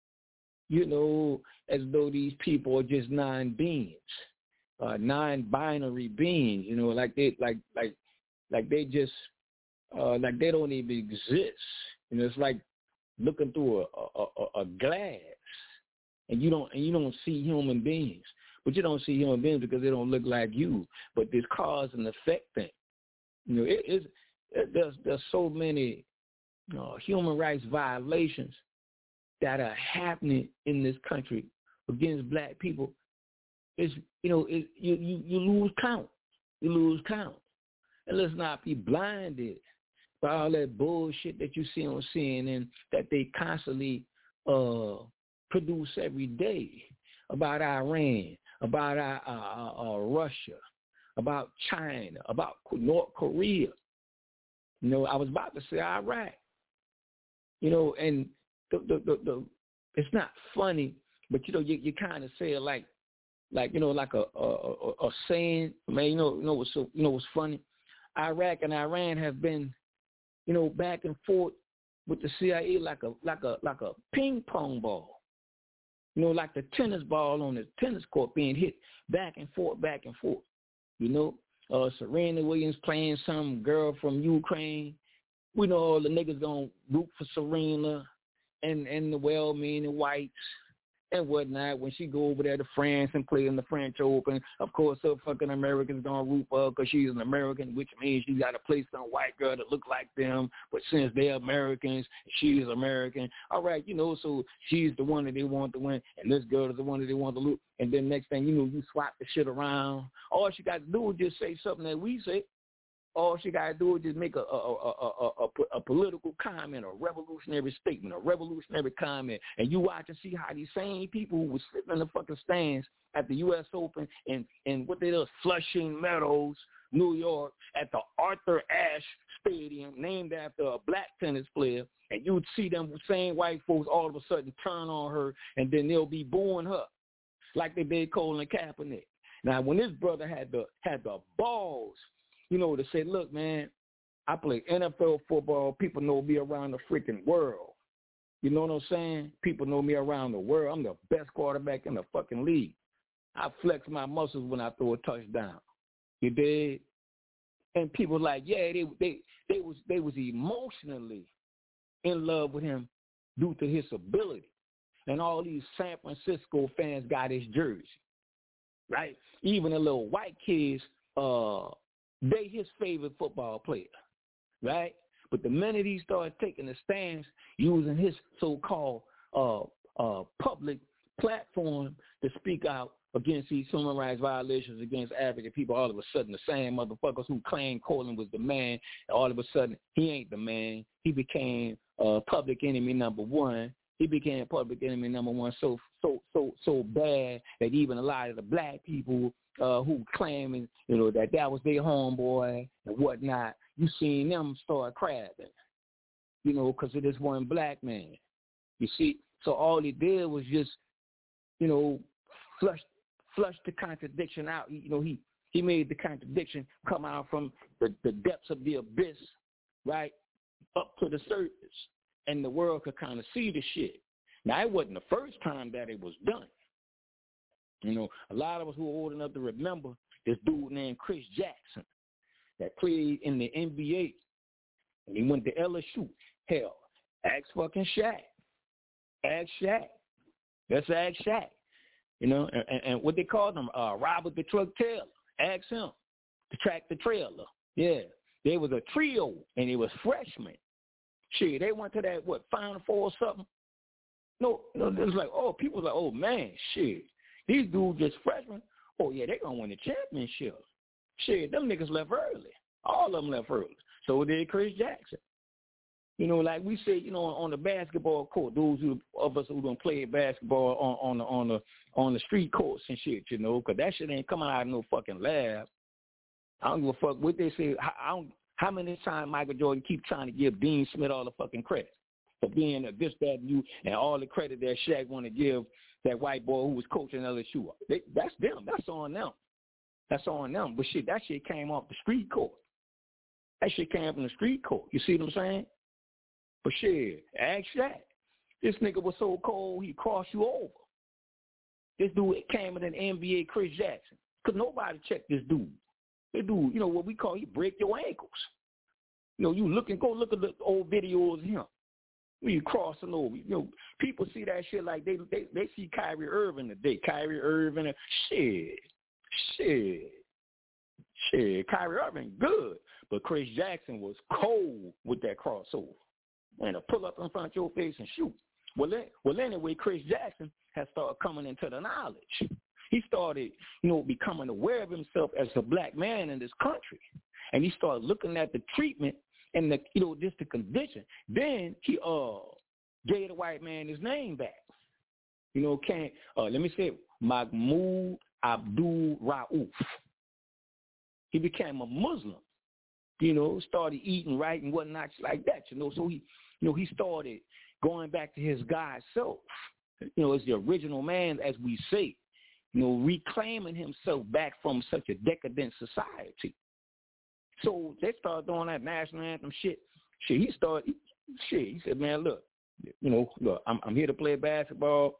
As though these people are just non-beings, non-binary beings. Like they just like they don't even exist. It's like looking through a glass, and you don't see human beings. But you don't see human beings because they don't look like you. But this cause and effect thing, there's so many human rights violations that are happening in this country against black people. You lose count. You lose count. And let's not be blinded by all that bullshit that you see on CNN that they constantly produce every day about Iran, about Russia, about China, about North Korea. I was about to say Iraq. And the it's not funny, but you kind of say it like a saying. Man, what's funny? Iraq and Iran have been, back and forth with the CIA like a ping pong ball. Like the tennis ball on the tennis court being hit back and forth. Serena Williams playing some girl from Ukraine. We know all the niggas gonna root for Serena and the well-meaning whites and whatnot when she go over there to France and play in the French Open. Of course, her fucking Americans gonna root for her because she's an American, which means she got to play some white girl that look like them. But since they're Americans, she is American. All right, so she's the one that they want to win, and this girl is the one that they want to lose. And then next thing you swap the shit around. All she got to do is just say something that we say. All she got to do is just make a political comment, a revolutionary statement, a revolutionary comment, and you watch and see how these same people who were sitting in the fucking stands at the U.S. Open and what they do, Flushing Meadows, New York, at the Arthur Ashe Stadium, named after a black tennis player, and you'd see them same white folks all of a sudden turn on her, and then they'll be booing her like they did Colin Kaepernick. Now, when this brother had the balls, to say, look, man, I play NFL football. People know me around the freaking world. You know what I'm saying? People know me around the world. I'm the best quarterback in the fucking league. I flex my muscles when I throw a touchdown. You dig? And people like, yeah, they was emotionally in love with him due to his ability. And all these San Francisco fans got his jersey, right? Even the little white kids, they his favorite football player, right? But the minute he started taking the stands, using his so-called public platform to speak out against these human rights violations against African people, all of a sudden the same motherfuckers who claimed Colin was the man, all of a sudden he ain't the man. He became public enemy number one. He became public enemy number one so bad that even a lot of the black people who claiming, that was their homeboy and whatnot, you seen them start crabbing, because of this one black man. You see, so all he did was just, flush the contradiction out. He made the contradiction come out from the depths of the abyss, right, up to the surface, and the world could kind of see the shit. Now, it wasn't the first time that it was done. A lot of us who are old enough to remember this dude named Chris Jackson that played in the NBA, and he went to LSU. Hell, ask fucking Shaq. Ask Shaq. Let's ask Shaq. And what they called him, Robert the Truck Taylor. Ask him. The tractor trailer. Yeah. They was a trio, and it was freshmen. Shit, they went to that, Final Four or something? No, it was like, people was like, oh, man, shit. These dudes just freshmen. Oh, yeah, they going to win the championship. Shit, them niggas left early. All of them left early. So did Chris Jackson. Like we say, on the basketball court, those of us who don't play basketball on the street courts and shit, because that shit ain't coming out of no fucking lab. I don't give a fuck what they say. How many times Michael Jordan keep trying to give Dean Smith all the fucking credit for being a this, that, and you, and all the credit that Shaq want to give that white boy who was coaching LSU. That's them. That's on them. That's on them. But shit, that shit came off the street court. That shit came from the street court. You see what I'm saying? But shit, ask Shaq. This nigga was so cold, he crossed you over. This dude came in an NBA, Chris Jackson. Because nobody checked this dude. This dude, what we call, he break your ankles. You go look at the old videos of him. When you crossing over, people see that shit like they see Kyrie Irving today. Kyrie Irving, shit. Kyrie Irving, good. But Chris Jackson was cold with that crossover. And to pull up in front of your face and shoot. Well, anyway, Chris Jackson has started coming into the knowledge. He started, becoming aware of himself as a black man in this country. And he started looking at the treatment and just the condition. Then he gave the white man his name back. Let me say it, Mahmoud Abdul Rauf. He became a Muslim. Started eating right and whatnot like that. So he started going back to his God self. As the original man, as we say. Reclaiming himself back from such a decadent society. So they started doing that national anthem shit. He said, man, look, I'm here to play basketball.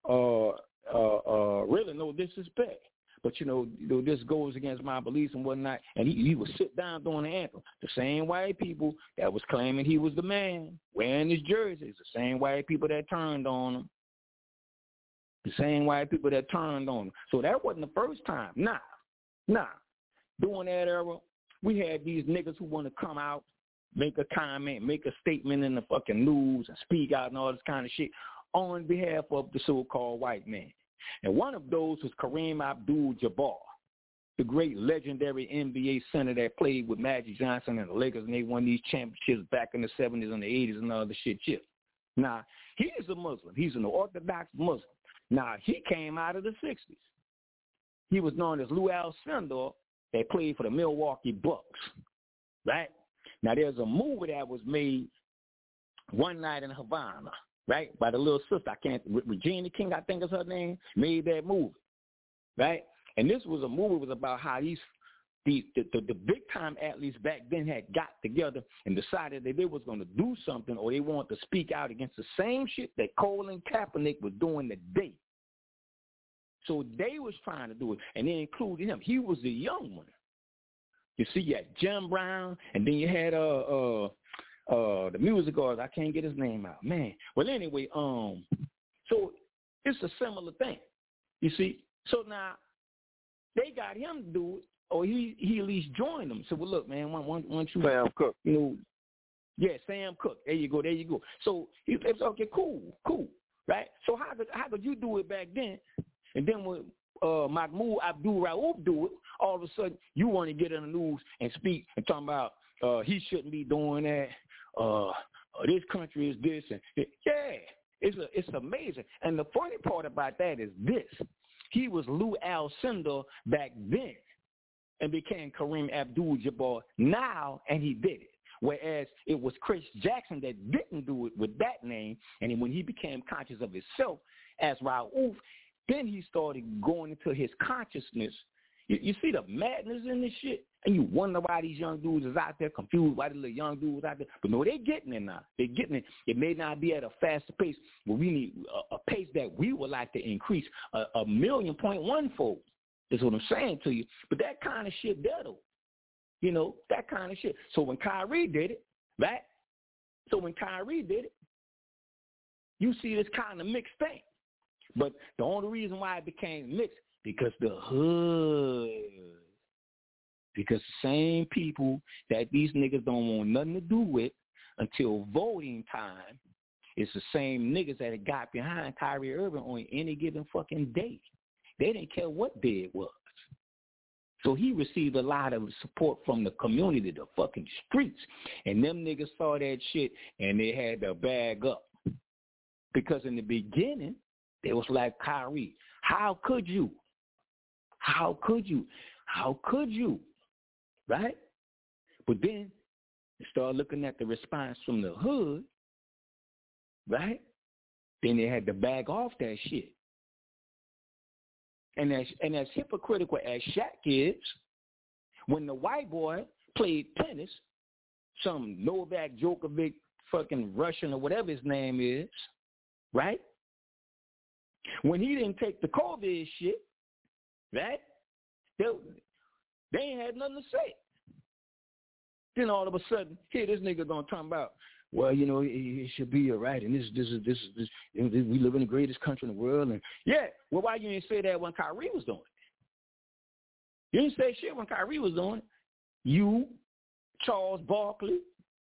Really no disrespect. But, this goes against my beliefs and whatnot. And he would sit down during the anthem. The same white people that was claiming he was the man, wearing his jerseys, the same white people that turned on him. The same white people that turned on him. So that wasn't the first time. Nah. During that era, we had these niggas who want to come out, make a comment, make a statement in the fucking news and speak out and all this kind of shit on behalf of the so-called white man. And one of those was Kareem Abdul-Jabbar, the great legendary NBA center that played with Magic Johnson and the Lakers, and they won these championships back in the 70s and the 80s and all the shit. Now, he is a Muslim. He's an Orthodox Muslim. Now, he came out of the 60s. He was known as Lou Alcindor, that played for the Milwaukee Bucks, right? Now, there's a movie that was made One Night in Havana, right, by the little sister. Regina King, I think is her name, made that movie, right? And this was a movie was about how the big-time athletes back then had got together and decided that they was going to do something or they wanted to speak out against the same shit that Colin Kaepernick was doing today. So they was trying to do it, and they included him. He was the young one. You see, you had Jim Brown, and then you had the music artist. I can't get his name out, man. Well, anyway, so it's a similar thing. You see, so now they got him to do it, or he at least joined them. So, well, look, man, why don't you, Sam Cooke. You know, yeah, Sam Cooke. There you go. So it's okay, cool, right? So how could you do it back then? And then when Mahmoud Abdul Rauf do it, all of a sudden you want to get in the news and speak and talk about he shouldn't be doing that. This country is this, and yeah, it's amazing. And the funny part about that is this: he was Lou Alcindor back then, and became Kareem Abdul-Jabbar now, and he did it. Whereas it was Chris Jackson that didn't do it with that name, and when he became conscious of himself as Rauf, then he started going into his consciousness. You see the madness in this shit, and you wonder why these young dudes is out there confused, why the little young dudes out there. But no, they're getting it now. They're getting it. It may not be at a faster pace, but we need a pace that we would like to increase 1,000,000.1-fold. Is what I'm saying to you. But that kind of shit there, though. You know, that kind of shit. So when Kyrie did it, right? You see this kind of mixed thing. But the only reason why it became mixed, because the hood. Because the same people that these niggas don't want nothing to do with until voting time is the same niggas that had got behind Kyrie Irving on any given fucking day. They didn't care what day it was. So he received a lot of support from the community, the fucking streets. And them niggas saw that shit and they had to bag up. Because in the beginning, they was like, Kyrie, how could you? Right? But then they started looking at the response from the hood, right? Then they had to bag off that shit. And as hypocritical as Shaq is, when the white boy played tennis, some Novak Djokovic, fucking Russian or whatever his name is, right? When he didn't take the COVID shit, right? They ain't had nothing to say. Then all of a sudden, here this nigga gonna talk about, well, you know, it should be all right, and this we live in the greatest country in the world, and yeah, well, why you didn't say that when Kyrie was doing it? You didn't say shit when Kyrie was doing it. You, Charles Barkley,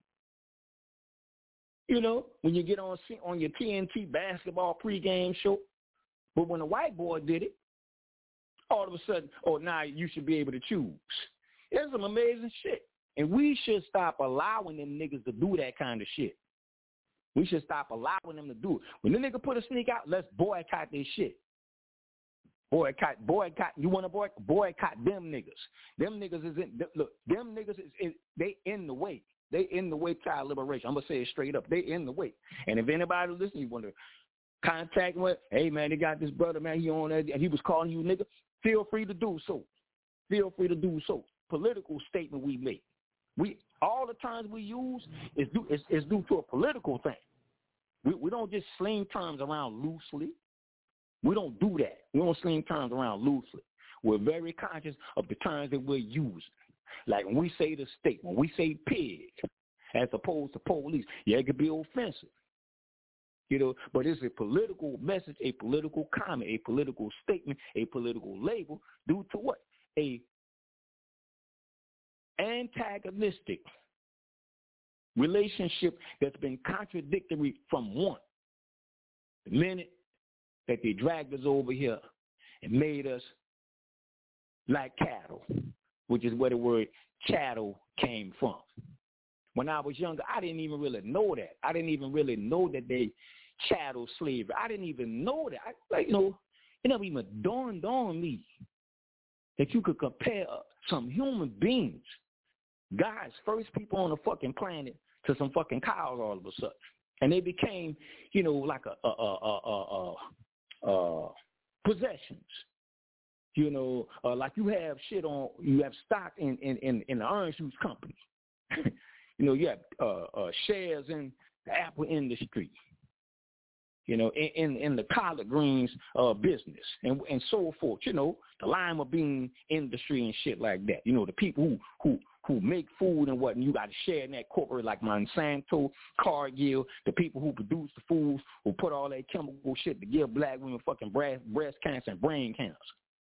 you know, when you get on your TNT basketball pregame show, but when the white boy did it, all of a sudden, oh, now you should be able to choose. There's some amazing shit. And we should stop allowing them niggas to do that kind of shit. We should stop allowing them to do it. When the nigga put a sneak out, let's boycott this shit. Boycott. You want to boycott them niggas. Them niggas is them niggas is they in the way. They in the way to child liberation. I'm going to say it straight up. They in the way. And if anybody listening, you want to contact with, hey, man, they got this brother, man, he on that, and he was calling you nigga, feel free to do so. Political statement we make. All the terms we use is due to a political thing. We don't just sling terms around loosely. We don't do that. We don't sling terms around loosely. We're very conscious of the terms that we're using. Like when we say the state, when we say pig, as opposed to police, yeah, it could be offensive. You know, but it's a political message, a political comment, a political statement, a political label due to what? A antagonistic relationship that's been contradictory from one. The minute that they dragged us over here and made us like cattle, which is where the word chattel came from. When I was younger, I didn't even really know that. I didn't even really know that they chattel slavery. I didn't even know that. It never even dawned on me that you could compare some human beings, God's first people on the fucking planet, to some fucking cows all of a sudden. And they became, like possessions. Like you have stock in the orange juice company. You have shares in the apple industry. In the collard greens business and so forth. The lima bean industry and shit like that. The people who make food and what, and you got to share in that corporate like Monsanto, Cargill, the people who produce the foods, who put all that chemical shit to give black women fucking breast cancer and brain cancer.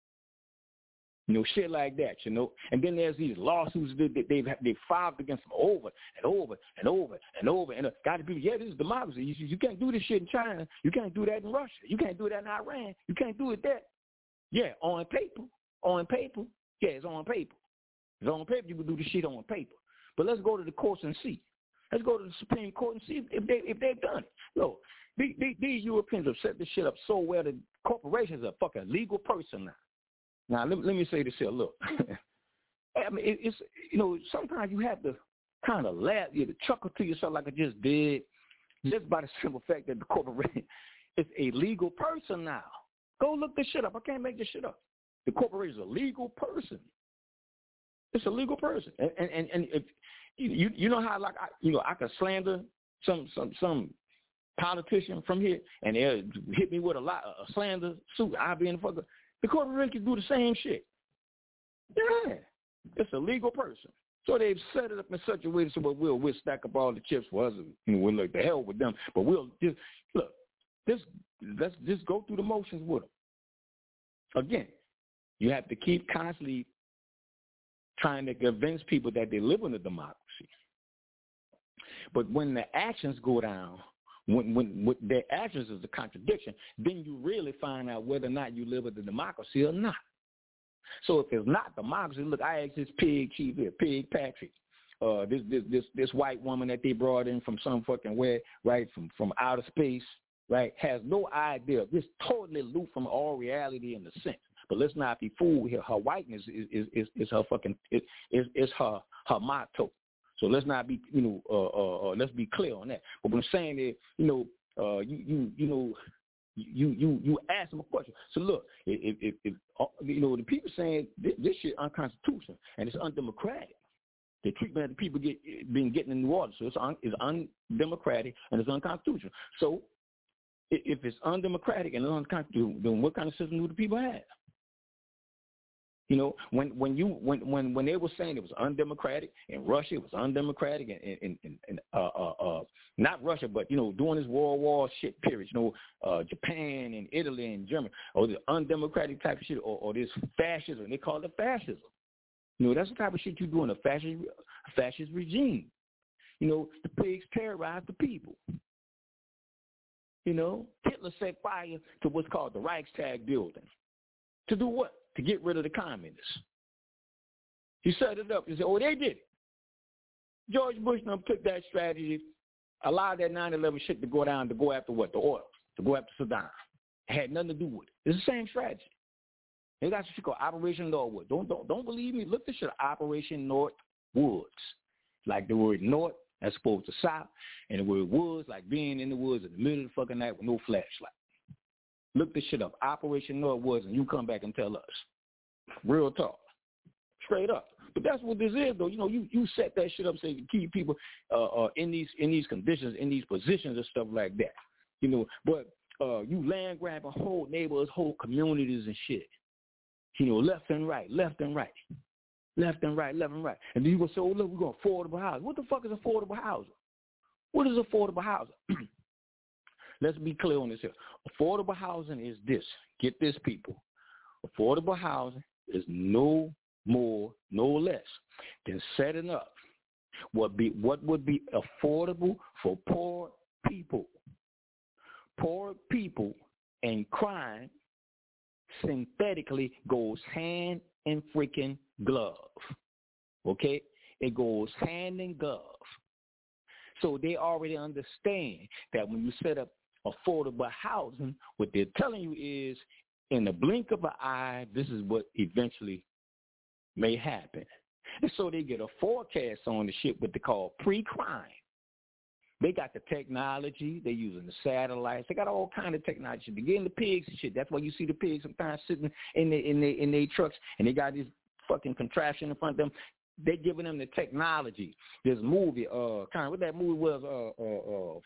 Shit like that, And then there's these lawsuits that they've filed against them over and over and over and over. And got to be, this is democracy. You can't do this shit in China. You can't do that in Russia. You can't do that in Iran. You can't do it there. Yeah, on paper. On paper. Yeah, it's on paper. It's on paper. You can do this shit on paper. But let's go to the courts and see. Let's go to the Supreme Court and see if they've done it. Look, these Europeans have set this shit up so well that corporations are fucking legal person now. Now, let me say this here. Look, I mean, it's sometimes you have to kind of laugh, to chuckle to yourself like I just did, just by the simple fact that the corporation is a legal person now. Go look this shit up. I can't make this shit up. The corporation is a legal person. It's a legal person, and if you know how I could slander some politician from here, and they'll hit me with a slander suit. I'll be in the fucker. The corporation can do the same shit. Yeah. It's a legal person. So they've set it up in such a way so we'll stack up all the chips for us and we'll look the hell with them. But we'll just, let's just go through the motions with them. Again, you have to keep constantly trying to convince people that they live in a democracy. But when the actions go down, when their actions is a contradiction, then you really find out whether or not you live in the democracy or not. So if it's not democracy, look, I asked this pig chief here, Pig Patrick, this white woman that they brought in from some fucking where, right, from outer space, right, has no idea, just totally aloof from all reality in a sense. But let's not be fooled here. Her whiteness is her fucking is her motto. So let's not be, let's be clear on that. But what I'm saying is, you ask them a question. So look, if the people saying this shit unconstitutional and it's undemocratic, the treatment that the people been getting in New Orleans, so it's undemocratic and it's unconstitutional. So if it's undemocratic and it's unconstitutional, then what kind of system do the people have? When they were saying it was undemocratic in Russia, it was undemocratic in not Russia, but during this World War shit period, Japan and Italy and Germany, or the undemocratic type of shit, or this fascism, they call it fascism. That's the type of shit you do in a fascist regime. The pigs terrorize the people. Hitler set fire to what's called the Reichstag building. To do what? To get rid of the communists. He set it up. He said, they did it. George Bush took that strategy, allowed that 9/11 shit to go down, to go after what? The oil, to go after Saddam. It had nothing to do with it. It's the same strategy. They got some shit called Operation Northwood. Don't believe me. Look this shit, Operation Northwoods. Like the word north as opposed to south, and the word woods like being in the woods in the middle of the fucking night with no flashlight. Look this shit up, Operation Northwoods, and you come back and tell us. Real talk. Straight up. But that's what this is, though. You set that shit up so you can keep people in these conditions, in these positions and stuff like that. But you land grabbing whole neighborhoods, whole communities and shit. Left and right, left and right. Left and right, left and right. And then you go say, look, we're going to affordable housing. What the fuck is affordable housing? What is affordable housing? Let's be clear on this here. Affordable housing is this. Get this, people. Affordable housing is no more, no less than setting up what would be affordable for poor people. Poor people and crime synthetically goes hand in freaking glove. Okay? It goes hand in glove. So they already understand that when you set up affordable housing, what they're telling you is, in the blink of an eye, this is what eventually, may happen. And so they get a forecast on the shit, what they call pre-crime. They got the technology. They're using the satellites. They got all kind of technology. They get in the pigs and shit. That's why you see the pigs sometimes sitting in their trucks, and they got this fucking contraption in front of them. They giving them the technology. This movie, kind of what that movie was,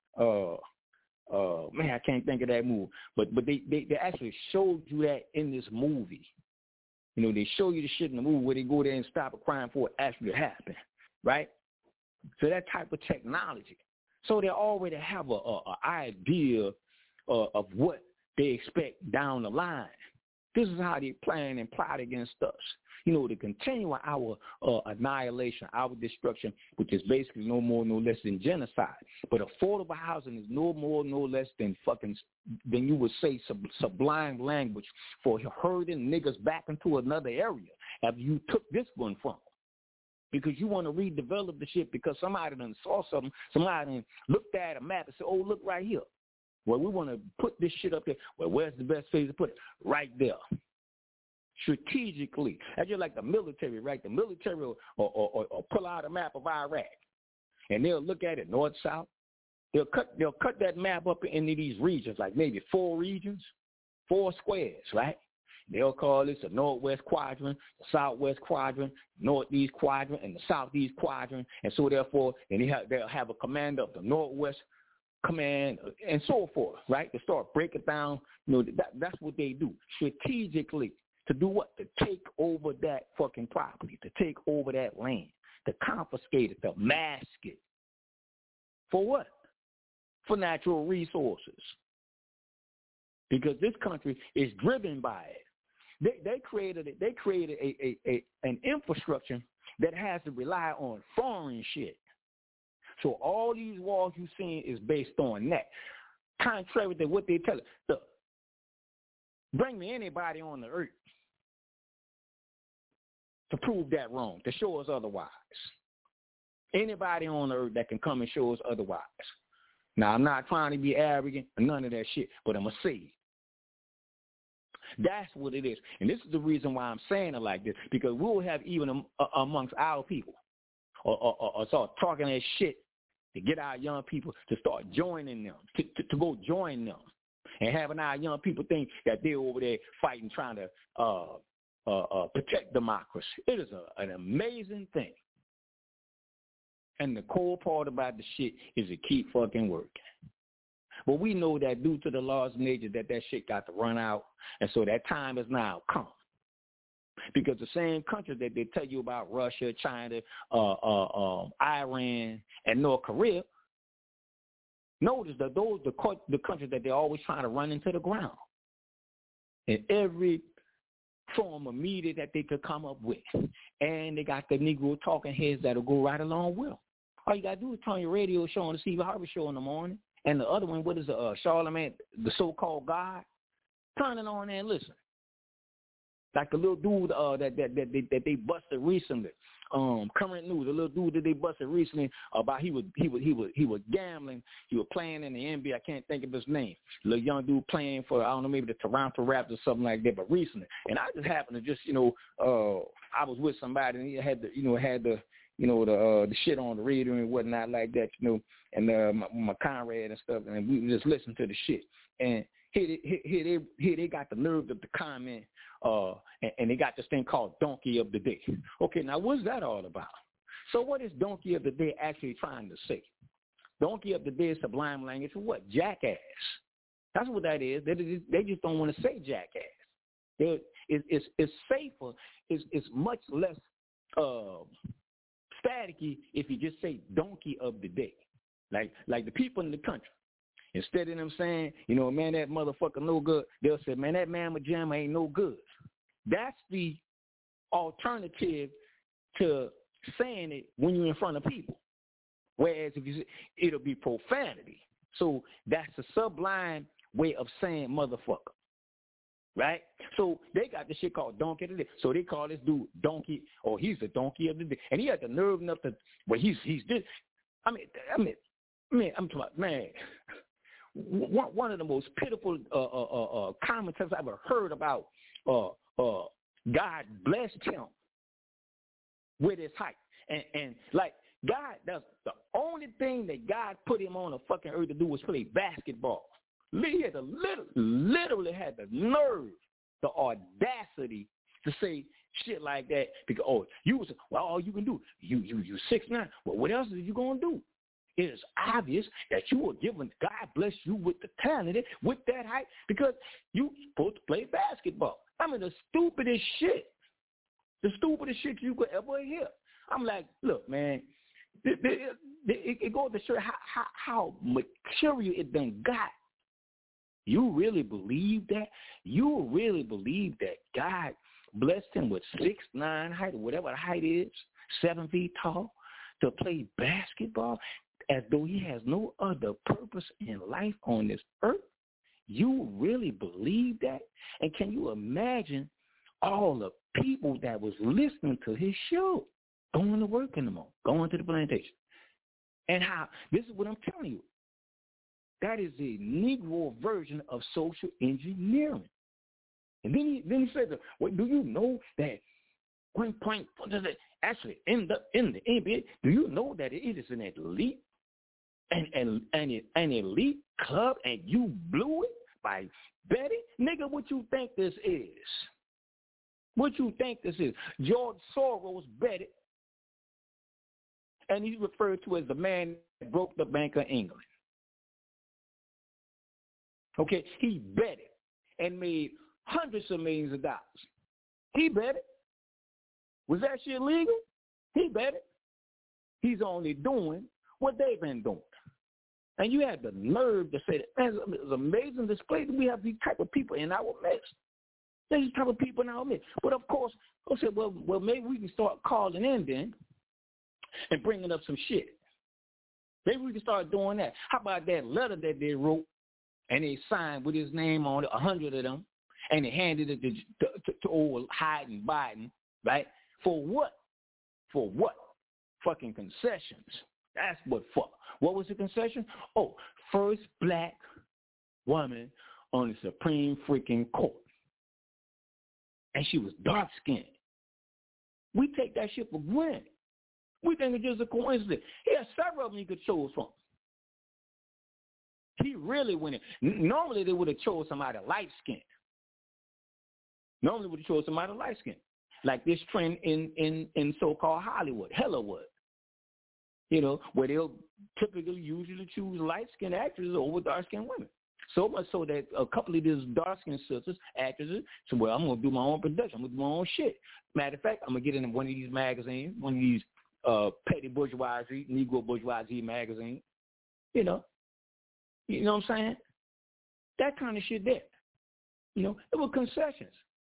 man, I can't think of that movie. But they actually showed you that in this movie. You know, they show you the shit in the movie where they go there and stop a crime before it actually happen, right? So that type of technology. So they already have a idea of what they expect down the line. This is how they plan and plot against us, you know, to continue our annihilation, our destruction, which is basically no more, no less than genocide. But affordable housing is no more, no less than than you would say sublime language for herding niggas back into another area after you took this one from them. Because you want to redevelop the shit because somebody done saw something, somebody done looked at a map and said, oh, look right here. Well, we want to put this shit up there. Well, where's the best place to put it? Right there. Strategically. That's just like the military, right? The military will pull out a map of Iraq, and they'll look at it north, south. They'll cut that map up into these regions, like maybe 4 regions, 4 squares, right? They'll call this the northwest quadrant, the southwest quadrant, northeast quadrant, and the southeast quadrant. And so therefore, they'll have a commander of the northwest command and so forth, right? To start breaking down, you know, that's what they do strategically. To do what? To take over that fucking property, to take over that land, to confiscate it, to mask it. For what? For natural resources. Because this country is driven by it. They created an infrastructure that has to rely on foreign shit. So all these wars you've seen is based on that. Contrary to what they tell us. Look, bring me anybody on the earth to prove that wrong, to show us otherwise. Anybody on the earth that can come and show us otherwise. Now, I'm not trying to be arrogant or none of that shit, but I'm going to say it. That's what it is. And this is the reason why I'm saying it like this, because we'll have even amongst our people or start talking that shit to get our young people to start joining them, to go join them, and having our young people think that they're over there fighting, trying to protect democracy. It is an amazing thing. And the cool part about the shit is to keep fucking working. But we know that due to the laws of nature that shit got to run out, and so that time has now come. Because the same countries that they tell you about, Russia, China, Iran, and North Korea, notice that those are the countries that they're always trying to run into the ground. In every form of media that they could come up with. And they got the Negro talking heads that'll go right along with them. All you got to do is turn your radio show on the Steve Harvey show in the morning. And the other one, what is Charlemagne, the so-called God? Turn it on and listen. Like the little dude that they busted recently. Current news, the little dude that they busted recently about he was gambling. He was playing in the NBA. I can't think of his name. Little young dude playing for, I don't know, maybe the Toronto Raptors or something like that. But recently, and I just happened to just, I was with somebody and he had the shit on the radio and whatnot like that, and my Conrad and stuff, and we just listened to the shit. And here they got the nerve of the comment, and they got this thing called Donkey of the Day. Okay, now what's that all about? So what is Donkey of the Day actually trying to say? Donkey of the Day is sublime language for what? Jackass. That's what that is. They just don't want to say jackass. It's safer. It's much less staticky if you just say Donkey of the Day. Like the people in the country. Instead of them saying, man, that motherfucker no good, they'll say, man, that man Majama ain't no good. That's the alternative to saying it when you're in front of people. Whereas if you say, it'll be profanity. So that's a sublime way of saying motherfucker. Right? So they got this shit called Donkey of the Day. So they call this dude Donkey, or he's the Donkey of the Day. And he had the nerve enough to, well, he's this. I'm talking about, man, one of the most pitiful commentaries I've ever heard about God blessed him with his height. And like, God, that's the only thing that God put him on the fucking earth to do was play basketball. He had literally had the nerve, the audacity to say shit like that because, all you can do, you 6'9". Well, what else are you going to do? It is obvious that you were given, God bless you with the talent, with that height, because you supposed to play basketball. I mean, the stupidest shit you could ever hear. I'm like, look, man, it goes to show how material it done got. You really believe that? You really believe that God blessed him with 6'9" height, or whatever the height is, 7 feet tall, to play basketball as though he has no other purpose in life on this earth? You really believe that? And can you imagine all the people that was listening to his show, going to work in the morning, going to the plantation? And how, this is what I'm telling you, that is a Negro version of social engineering. And then he said, well, do you know that actually in the NBA, do you know that it is an elite an elite club and you blew it by betting? Nigga, what you think this is? What you think this is? George Soros bet it, and he's referred to as the man that broke the Bank of England. Okay, he bet it and made hundreds of millions of dollars. He bet it. Was that shit legal? He bet it. He's only doing what they've been doing. And you had the nerve to say that. Man, it's an amazing display that we have these type of people in our midst. There's these type of people in our midst. But of course, I said, well, maybe we can start calling in then and bringing up some shit. Maybe we can start doing that. How about that letter that they wrote and they signed with his name on it, 100 of them, and they handed it to old Hyde Biden, right? For what? For what? Fucking concessions. That's what for. What was the concession? Oh, first black woman on the Supreme freaking Court. And she was dark-skinned. We take that shit for granted. We think it's just a coincidence. He had several of them he could choose from. He really went in. Normally they would have chose somebody light-skinned. Like this trend in so-called Hollywood, Hollywood. You know, where they'll usually choose light-skinned actresses over dark-skinned women. So much so that a couple of these dark-skinned sisters, actresses, said, well, I'm going to do my own production. I'm going to do my own shit. Matter of fact, I'm going to get in one of these magazines, one of these petty bourgeoisie, Negro bourgeoisie magazines. You know what I'm saying? That kind of shit there. You know, it was concessions.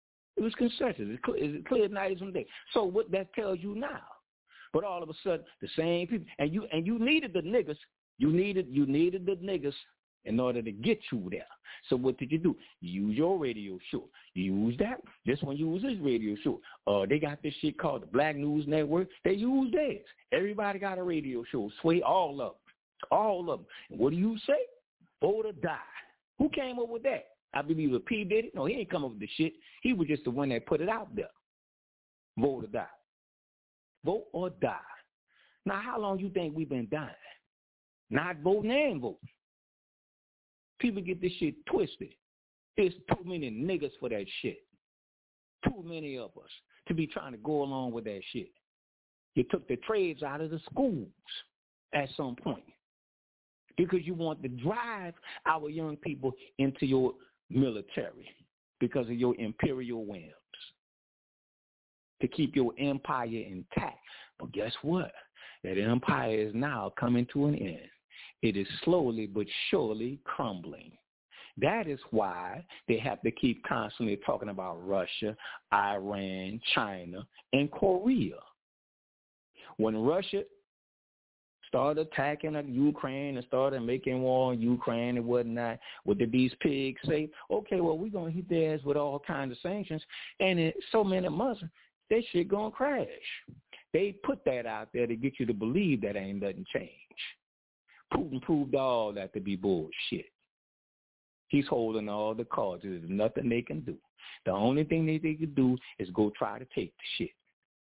It cleared night as one day. So what that tells you now? But all of a sudden, the same people, and you needed the niggas. You needed the niggas in order to get you there. So what did you do? Use your radio show. You use that. This one used his radio show. They got this shit called the Black News Network. They use theirs. Everybody got a radio show. Sway all of them. And what do you say? Vote or die. Who came up with that? I believe if P did it. No, he ain't come up with the shit. He was just the one that put it out there. Vote or die. Vote or die. Now, how long you think we've been dying? Not voting and voting. People get this shit twisted. There's too many niggas for that shit. Too many of us to be trying to go along with that shit. You took the trades out of the schools at some point because you want to drive our young people into your military because of your imperial whims, to keep your empire intact. But guess what? That empire is now coming to an end. It is slowly but surely crumbling. That is why they have to keep constantly talking about Russia, Iran, China, and Korea. When Russia started attacking Ukraine and started making war on Ukraine and whatnot, what did these pigs say? Okay, well, we're going to hit their ass with all kinds of sanctions, and in so many months, that shit going to crash. They put that out there to get you to believe that ain't nothing changed. Putin proved all that to be bullshit. He's holding all the cards. There's nothing they can do. The only thing they can do is go try to take the shit.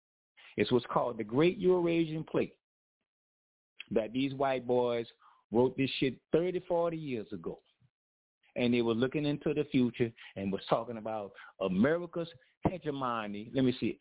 It's what's called the Great Eurasian Plate. That these white boys wrote this shit 30, 40 years ago. And they were looking into the future and was talking about America's hegemony. Let me see,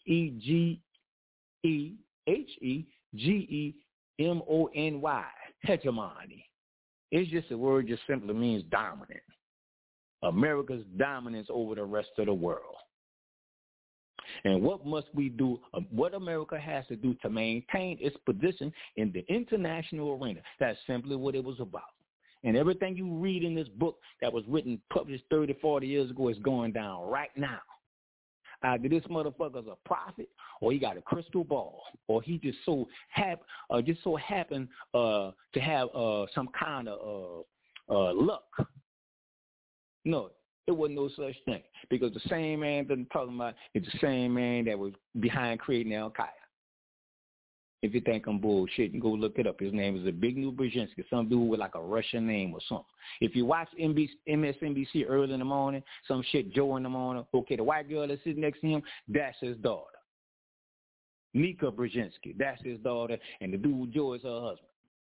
H-E-G-E-H-E-G-E-M-O-N-Y, hegemony. It's just a word just simply means dominant. America's dominance over the rest of the world. And what must we do, what America has to do to maintain its position in the international arena? That's simply what it was about. And everything you read in this book that was written, published 30, 40 years ago is going down right now. Either this motherfucker's a prophet, or he got a crystal ball, or he just so happened to have some kind of luck. No, it wasn't no such thing, because the same man that I'm talking about is the same man that was behind creating Al-Qaeda. If you think I'm bullshit, you go look it up. His name is Zbigniew Brzezinski, some dude with like a Russian name or something. If you watch MSNBC early in the morning, some shit Joe in the morning, okay, the white girl that's sitting next to him, that's his daughter. Nika Brzezinski, that's his daughter, and the dude Joe is her husband.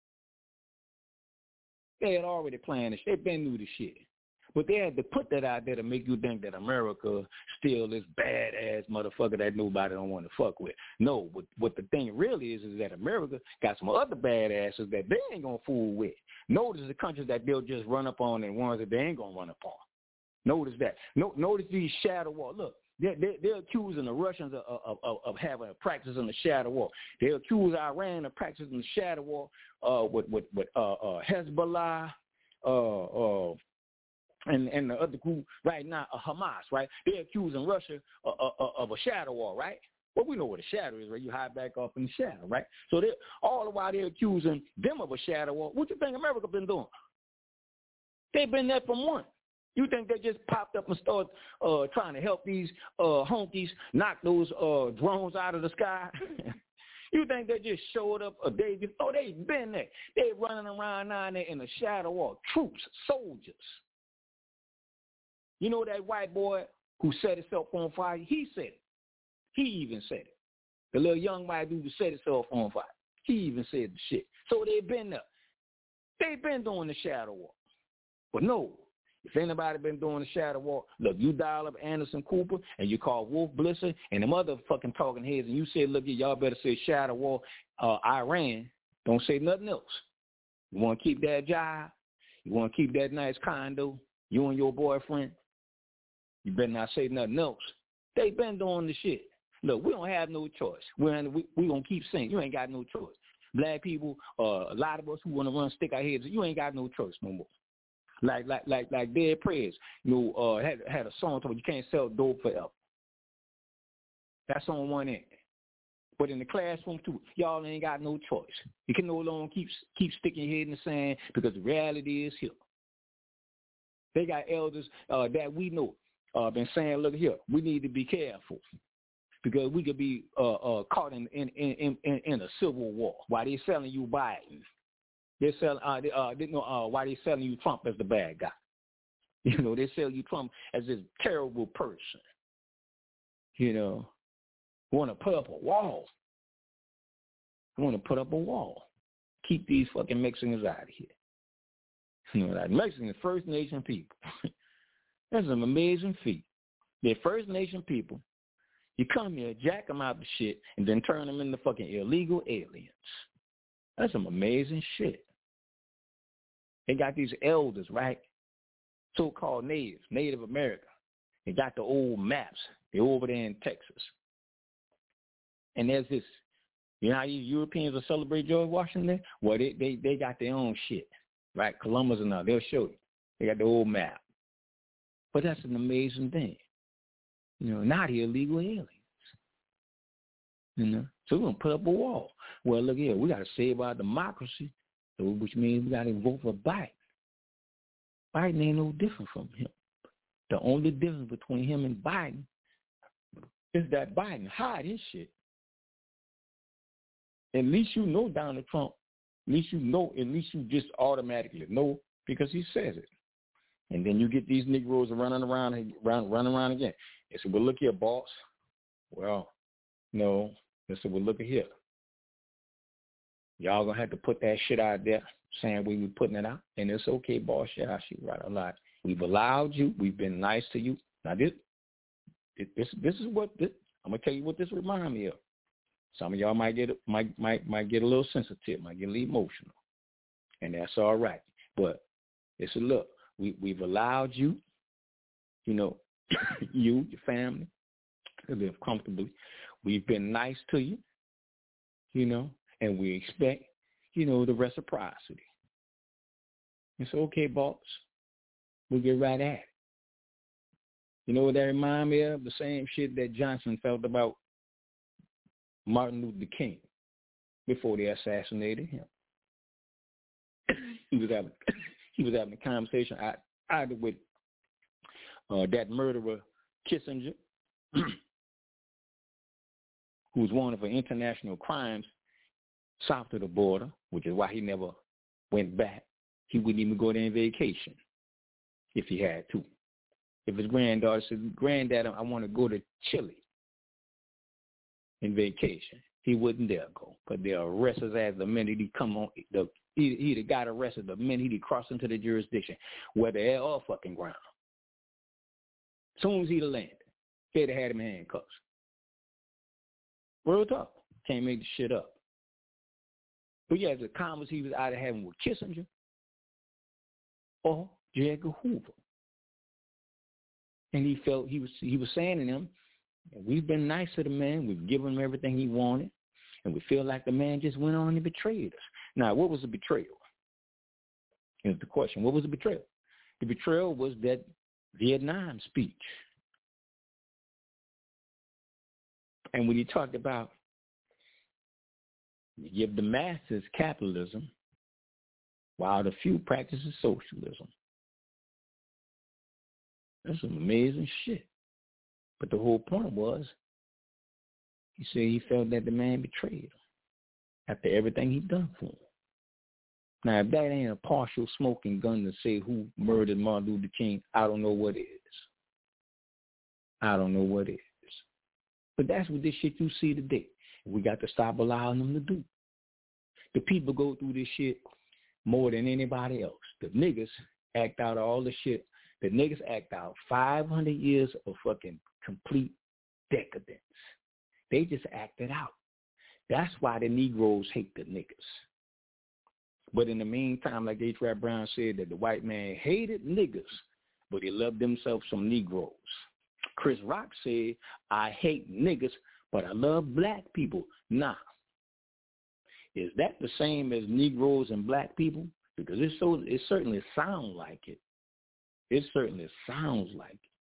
They had already planned this. They been knew the shit. But they had to put that out there to make you think that America still is badass motherfucker that nobody don't want to fuck with. No, what the thing really is that America got some other badasses that they ain't going to fool with. Notice the countries that they'll just run up on and ones that they ain't going to run up on. Notice that. Notice these shadow war. Look, they're accusing the Russians of having a practice in the shadow war. They accuse Iran of practicing the shadow war with Hezbollah, and the other group right now, Hamas, right? They're accusing Russia of a shadow war, right? Well, we know what a shadow is, right? You hide back off in the shadow, right? So all the while they're accusing them of a shadow war. What you think America been doing? They've been there from one. You think they just popped up and started trying to help these honkies knock those drones out of the sky? You think they just showed up a day before? They've been there. They running around down there in the shadow war. Troops, soldiers. You know that white boy who set himself on fire? He said it. He even said it. The little young white dude who set himself on fire. He even said the shit. So they've been there. They've been doing the shadow war. But no, if anybody been doing the shadow war, look, you dial up Anderson Cooper and you call Wolf Blitzer and them other fucking talking heads and you say, look, y'all better say shadow war, Iran. Don't say nothing else. You want to keep that job? You want to keep that nice condo? You and your boyfriend? You better not say nothing else. They been doing the shit. Look, we don't have no choice. We going to keep saying, you ain't got no choice. Black people, a lot of us who want to run, stick our heads, you ain't got no choice no more. Like Dead Prayers, had a song told you can't sell dope forever. That's on one end. But in the classroom too, y'all ain't got no choice. You can no longer keep sticking your head in the sand because the reality is here. They got elders that we know been saying, look here, we need to be careful because we could be caught in a civil war while they selling you Biden. They're selling why they selling you Trump as the bad guy. You know, they sell you Trump as this terrible person. You know, want to put up a wall. Want to put up a wall. Keep these fucking Mexicans out of here. You know, like Mexicans, First Nation people. That's an amazing feat. They're First Nation people. You come here, jack them out the shit, and then turn them into fucking illegal aliens. That's some amazing shit. They got these elders, right? So-called natives, Native America. They got the old maps. They're over there in Texas. And there's this, you know how these Europeans will celebrate George Washington? Well, they got their own shit, right? Columbus and all, they'll show you. They got the old map. But that's an amazing thing. You know, not illegal aliens. You know, so we're going to put up a wall. Well, look here, we got to save our democracy, which means we got to vote for Biden. Biden ain't no different from him. The only difference between him and Biden is that Biden hide his shit. At least you know Donald Trump. At least you just automatically know because he says it. And then you get these Negroes running around again. They say, well, look here, boss. Well, no, They said, well, look at here. Y'all going to have to put that shit out there saying we were putting it out. And it's okay, boss. Yeah, she right a lot. We've allowed you. We've been nice to you. Now, this is what I'm going to tell you what this reminds me of. Some of y'all might get a little sensitive, might get a little emotional. And that's all right. But they said, look, we've allowed you, you, your family, to live comfortably. We've been nice to you, and we expect, the reciprocity. It's okay, boss. We'll get right at it. You know what that reminds me of? The same shit that Johnson felt about Martin Luther King before they assassinated him. He was having a conversation either with that murderer Kissinger, who was wanted for international crimes south of the border, which is why he never went back. He wouldn't even go there on vacation if he had to. If his granddaughter said, Granddad, I want to go to Chile in vacation, he wouldn't dare go. But they'll arrest his ass the minute he come on. He got arrested the minute he crossed into the jurisdiction, whether air or fucking ground. As soon as he'd landed, they'd have had him in handcuffs. Real talk. Can't make the shit up. But yeah, the convers he was either having with Kissinger or J. Edgar Hoover. And he felt he was saying to them, we've been nice to the man, we've given him everything he wanted, and we feel like the man just went on and betrayed us. Now, what was the betrayal? Here's the question. What was the betrayal? The betrayal was that Vietnam speech. And when he talked about you give the masses capitalism while the few practices socialism. That's some amazing shit. But the whole point was, he said he felt that the man betrayed him after everything he'd done for him. Now, if that ain't a partial smoking gun to say who murdered Martin Luther King, I don't know what is. I don't know what is. But that's what this shit you see today. We got to stop allowing them to do. The people go through this shit more than anybody else. The niggas act out all the shit. The niggas act out 500 years of fucking complete decadence. They just act it out. That's why the Negroes hate the niggas. But in the meantime, like H. Rap Brown said, that the white man hated niggas, but he loved himself some Negroes. Chris Rock said, I hate niggas, but I love black people. Nah. Is that the same as Negroes and black people? Because it certainly sounds like it. It certainly sounds like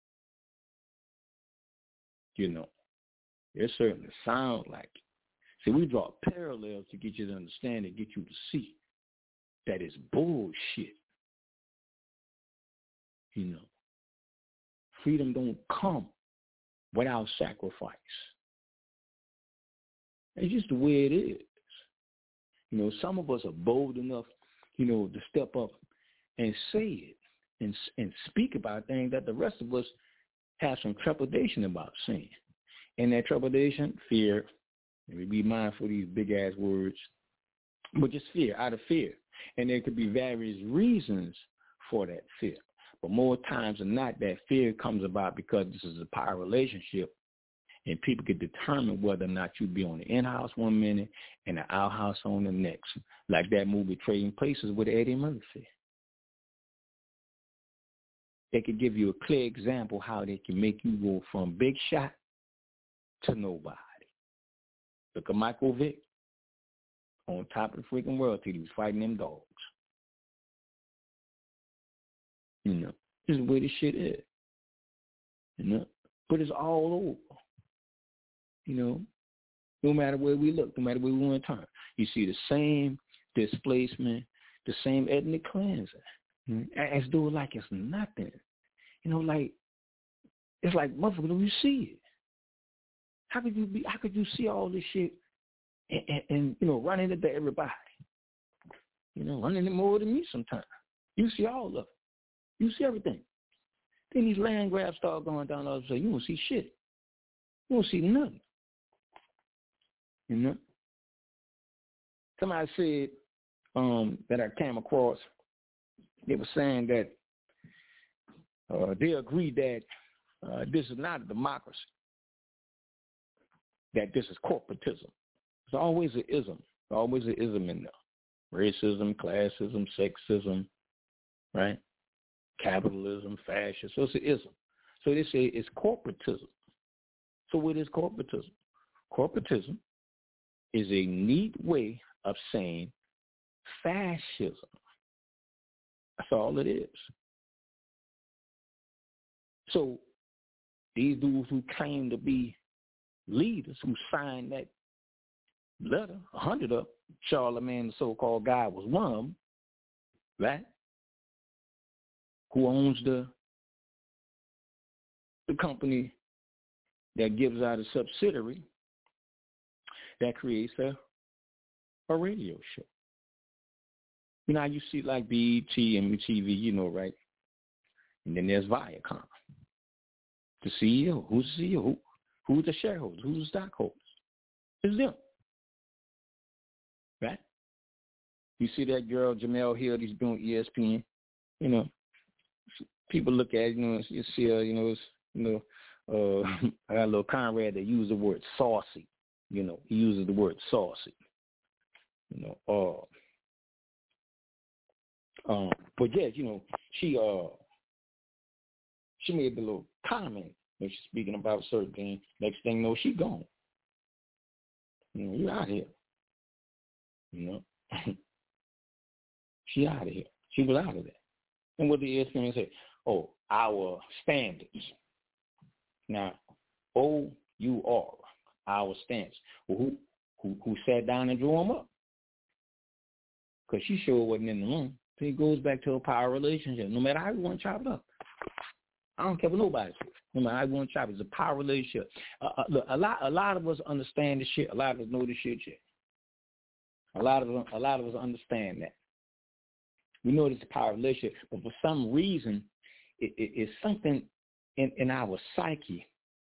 it. You know, it certainly sounds like it. See, we draw parallels to get you to understand and get you to see that it's bullshit. You know, freedom don't come without sacrifice. It's just the way it is. You know, some of us are bold enough, you know, to step up and say it and speak about things that the rest of us have some trepidation about saying. And that trepidation, fear, and we be mindful of these big-ass words, but just fear, out of fear. And there could be various reasons for that fear. But more times than not, that fear comes about because this is a power relationship, and people can determine whether or not you be on the in-house one minute and the out-house on the next, like that movie Trading Places with Eddie Murphy. They could give you a clear example how they can make you go from big shot to nobody. Look at Michael Vick on top of the freaking world till he was fighting them dogs. You know, this is the way this shit is. You know, but it's all over. You know, no matter where we look, no matter where we want to turn, you see the same displacement, the same ethnic cleansing. As though like it's nothing. You know, like, it's like, motherfucker, do you see it? How could you see all this shit and you know, running into everybody? You know, running into more than me sometimes. You see all of it. You see everything. Then these land grabs start going down all of a sudden. You don't see shit. You don't see nothing. You know? Somebody said that I came across, they were saying that they agreed that this is not a democracy, that this is corporatism. There's always an ism. There's always an ism in there. Racism, classism, sexism, right? Capitalism, fascism. So it's an ism. So they say it's corporatism. So what is corporatism? Corporatism is a neat way of saying fascism. That's all it is. So these dudes who claim to be leaders, who signed that letter, 100 of Charlemagne, the so-called guy, was one of them, right? Who owns the company that gives out a subsidiary that creates a radio show. You know how you see like BET, MTV, you know, right? And then there's Viacom. The CEO. Who's the CEO? Who's the shareholders? Who's the stockholders? It's them. Right? You see that girl, Jamel Hill, she's doing ESPN. You know, people look at it, you know, you see her, you know, it's, you know, I got a little Conrad that used the word saucy. You know, he uses the word saucy. You know, but yes, you know, she made the little comment when she's speaking about certain things. Next thing you know, she gone. You know, you out here. You know, she out of here. She was out of there. And what the ESPN say? Oh, our standards. Now, O-U-R, our standards. Well, who sat down and drew them up? Because she sure wasn't in the room. So it goes back to a power relationship. No matter how you want to chop it up. I don't care what nobody says. No matter how you want to chop it, it's a power relationship. Look, a lot of us understand this shit. A lot of us know this shit. A lot of us understand that. We know it's a power relationship, but for some reason, it's something in our psyche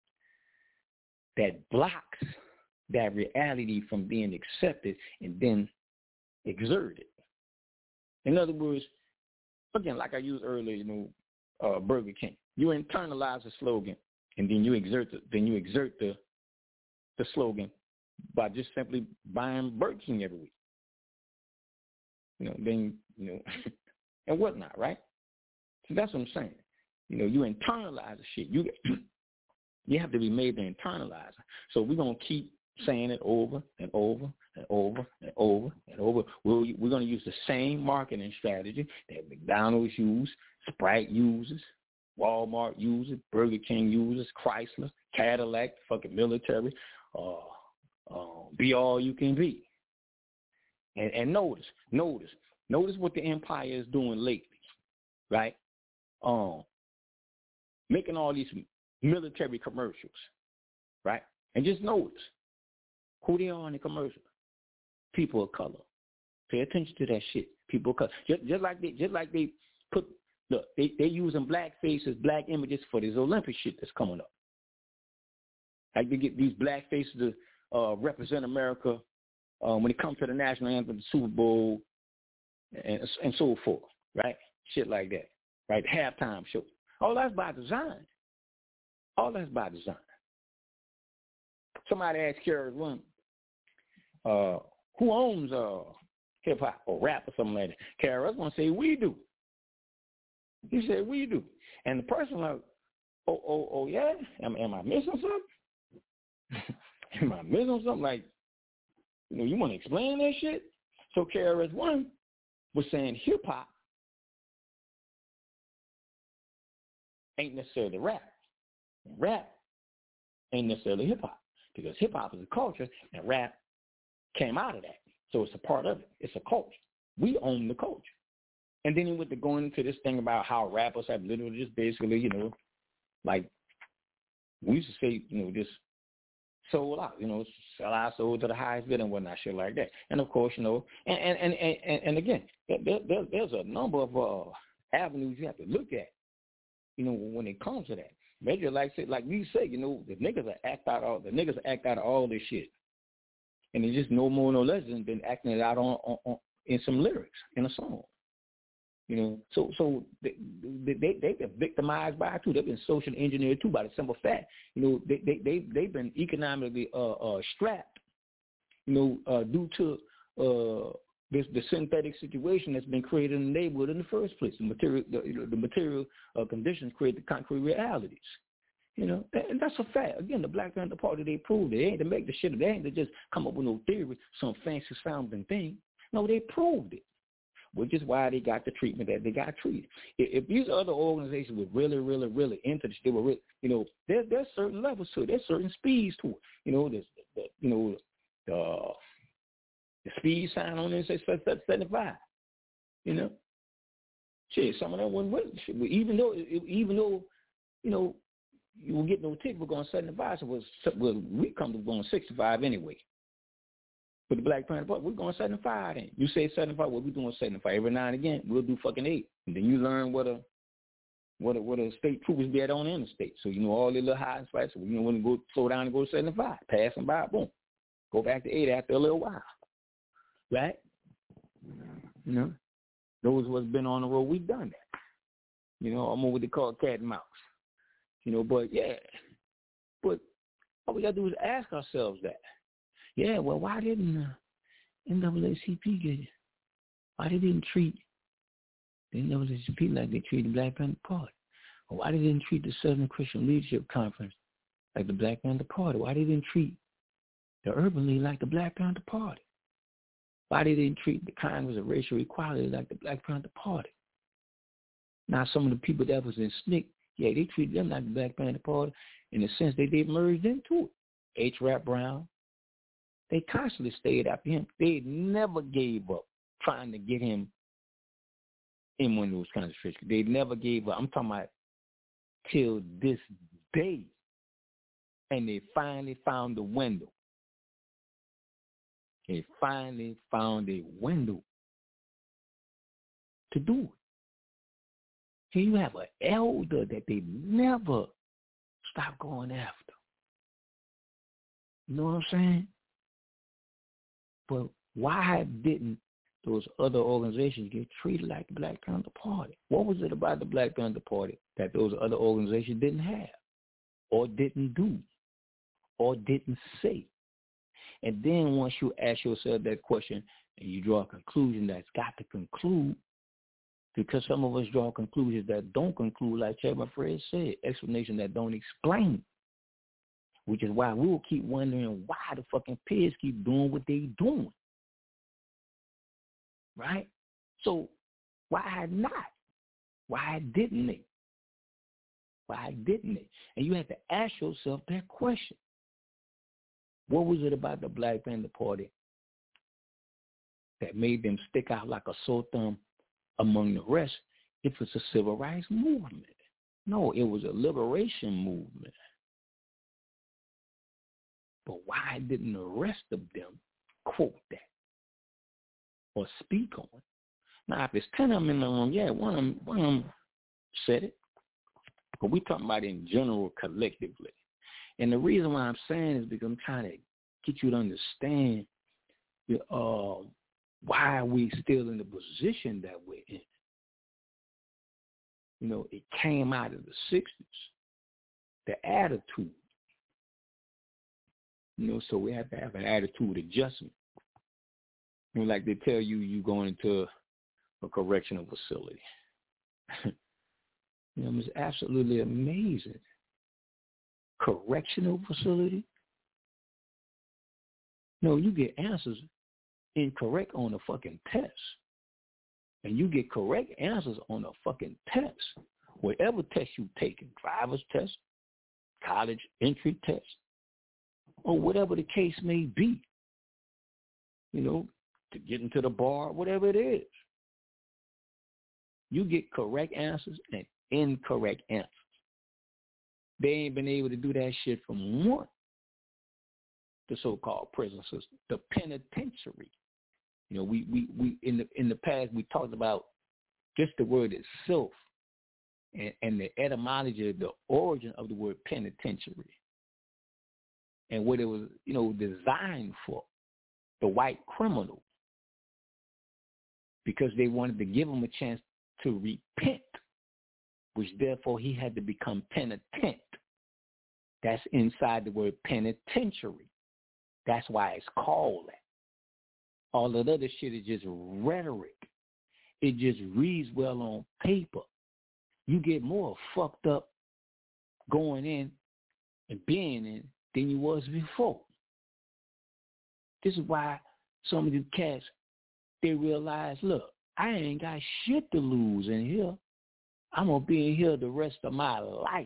that blocks that reality from being accepted and then exerted. In other words, again, like I used earlier, you know, Burger King. You internalize the slogan, and then you exert the slogan by just simply buying Burger King every week. You know, then, you know, and whatnot, right? So that's what I'm saying. You know, you internalize the shit. You have to be made to internalize it. So we're going to keep saying it over and over and over and over and over. We're going to use the same marketing strategy that McDonald's uses, Sprite uses, Walmart uses, Burger King uses, Chrysler, Cadillac, fucking military, be all you can be. And notice what the empire is doing lately, right? Making all these military commercials, right? And just notice who they are in the commercial. People of color. Pay attention to that shit. People of color. Just like they put, look, they using black faces, black images for this Olympic shit that's coming up. Like they get these black faces to represent America when it comes to the national anthem, the Super Bowl, and so forth, right? Shit like that, right? Halftime show. All that's by design. Somebody asked KRS-One, who owns hip-hop or rap or something like that? KRS-One say, we do. He said, we do. And the person like, oh, yeah? Am I missing something? Am I missing something? Like, you know, you want to explain that shit? So KRS-One was saying hip-hop ain't necessarily rap. Rap ain't necessarily hip-hop because hip-hop is a culture and rap came out of that. So it's a part of it. It's a culture. We own the culture. And then he went to going into this thing about how rappers have literally just basically, you know, like we used to say, you know, just sold out, you know, sell our soul to the highest bid and whatnot, shit like that. And of course, you know, and again, there's a number of avenues you have to look at, you know, when it comes to that. Major, like we say, you know, the niggas act out of all this shit. and it's just no more, no less than acting it out on in some lyrics in a song. You know, so they've been victimized by it too. They've been social engineered too by the simple fact, you know, they've been economically strapped, you know, due to the synthetic situation that's been created in the neighborhood in the first place. The material conditions create the concrete realities. You know, and that's a fact. Again, the Black Panther Party, they proved it. They ain't to make the shit. They ain't to just come up with no theory, some fancy sounding thing. No, they proved it, which is why they got the treatment that they got treated. If these other organizations were really, really, really into this, they were really, you know, there's certain levels to it. There's certain speeds to it. You know, the speed sign on it says 75. You know, shit, some of them wouldn't win. Even though, you know, you will get no ticket for going 75, so we come to going 65 anyway. For the Black Panther Party, we're going 75 then. You say 75, well, we're doing 75. Every now and again, we'll do fucking 8. And then you learn what a state troopers be at on the interstate. So you know all the little high spots, so you know when to go slow down and go to 75. Pass them by, boom. Go back to 8 after a little while. Right? You know? Those who have been on the road, we've done that. You know, I'm on what they call cat and mouse. You know, but yeah. But all we got to do is ask ourselves that. Yeah, well, why didn't NAACP get it? Why they didn't treat the NAACP like they treated the Black Panther Party? Or why they didn't treat the Southern Christian Leadership Conference like the Black Panther Party? Why they didn't treat the Urban League like the Black Panther Party? Why they didn't treat the Congress of Racial Equality like the Black Panther Party? Now, some of the people that was in SNCC, yeah, they treated them like the Black Panther Party in the sense that they merged into it. H. Rap Brown, they constantly stayed after him. They never gave up trying to get him in one of those kinds of situations. They never gave up. I'm talking about till this day. And they finally found the window. They finally found a window to do it. Here you have an elder that they never stop going after. You know what I'm saying? But why didn't those other organizations get treated like the Black Panther Party? What was it about the Black Panther Party that those other organizations didn't have or didn't do or didn't say? And then once you ask yourself that question and you draw a conclusion that's got to conclude, because some of us draw conclusions that don't conclude, like Chairman Fred said, explanation that don't explain, which is why we'll keep wondering why the fucking pigs keep doing what they doing. Right? So why not? Why didn't they? Why didn't they? And you have to ask yourself that question. What was it about the Black Panther Party that made them stick out like a sore thumb among the rest if it's a civil rights movement? No, it was a liberation movement. But why didn't the rest of them quote that or speak on it? Now, if there's 10 of them in the room, yeah, one of them said it. But we're talking about in general, collectively. And the reason why I'm saying is because I'm trying to get you to understand why we still in the position that we're in. You know, it came out of the 60s, the attitude. You know, so we have to have an attitude adjustment. You know, like they tell you, you going into a correctional facility. You know, it's absolutely amazing. Correctional facility? No, you get answers incorrect on a fucking test. And you get correct answers on a fucking test. Whatever test you take, driver's test, college entry test, or whatever the case may be, you know, to get into the bar, whatever it is. You get correct answers and incorrect answers. They ain't been able to do that shit from one, the so-called prison system, the penitentiary. You know, we in the past we talked about just the word itself and the etymology, the origin of the word penitentiary, and what it was, you know, designed for. the white criminal because they wanted to give him a chance to repent, which therefore he had to become penitent. That's inside the word penitentiary. That's why it's called that. All that other shit is just rhetoric. It just reads well on paper. You get more fucked up going in and being in than you was before. This is why some of these cats, they realize, look, I ain't got shit to lose in here. I'm going to be in here the rest of my life.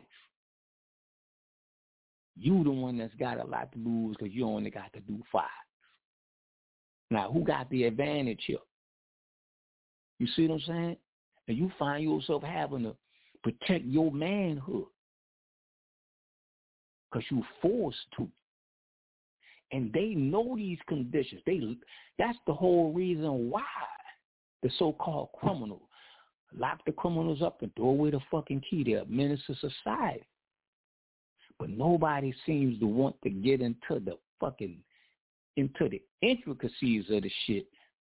You the one that's got a lot to lose because you only got to do 5. Now, who got the advantage here? You see what I'm saying? And you find yourself having to protect your manhood because you're forced to. And they know these conditions. That's the whole reason why the so-called criminals lock the criminals up and throw away the fucking key. They're a menace to society. But nobody seems to want to get into the intricacies of the shit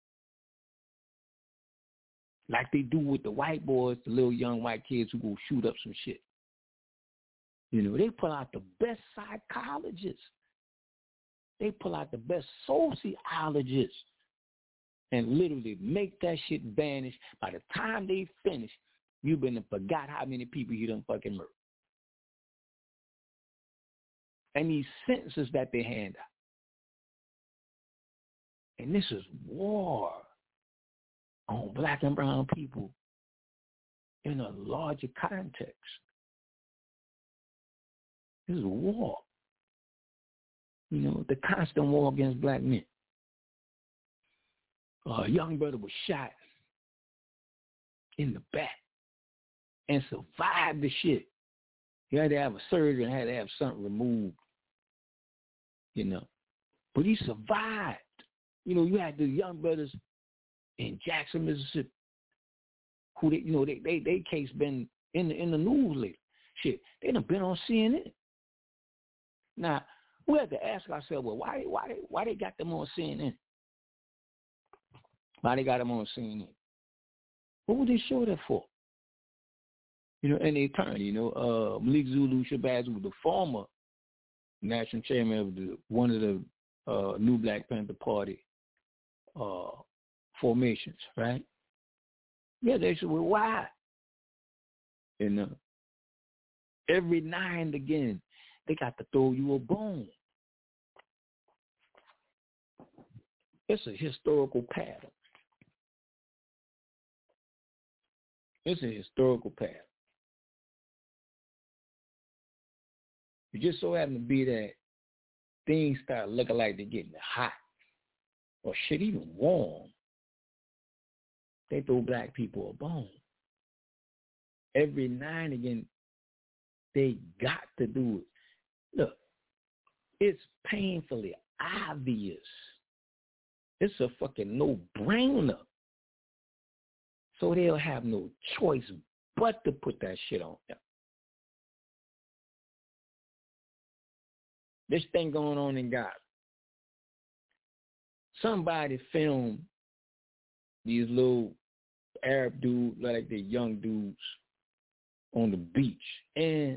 like they do with the white boys, the little young white kids who go shoot up some shit. You know, they pull out the best psychologists. They pull out the best sociologists and literally make that shit vanish. By the time they finish, you've been and forgot how many people you done fucking murdered. And these sentences that they hand out. And this is war on black and brown people in a larger context. This is war. You know, the constant war against black men. A young brother was shot in the back and survived the shit. He had to have a surgery and had to have something removed, you know. But he survived. You know, you had the young brothers in Jackson, Mississippi, who they case been in the news lately. Shit, they done been on CNN. Now, we have to ask ourselves, well, why they got them on CNN? Why they got them on CNN? What would they show that for? You know, and the attorney, you know, Malik Zulu Shabazz was the former national chairman of one of the New Black Panther Party formations, right? Yeah, they said, well, why? And every now and again, they got to throw you a bone. It's a historical pattern. It's a historical pattern. It just so happened to be that things start looking like they're getting hot or shit, even warm. They throw black people a bone. Every now and again, they got to do it. Look, it's painfully obvious. It's a fucking no-brainer. So they'll have no choice but to put that shit on them. This thing going on in Gaza. Somebody filmed these little Arab dudes, like the young dudes, on the beach. And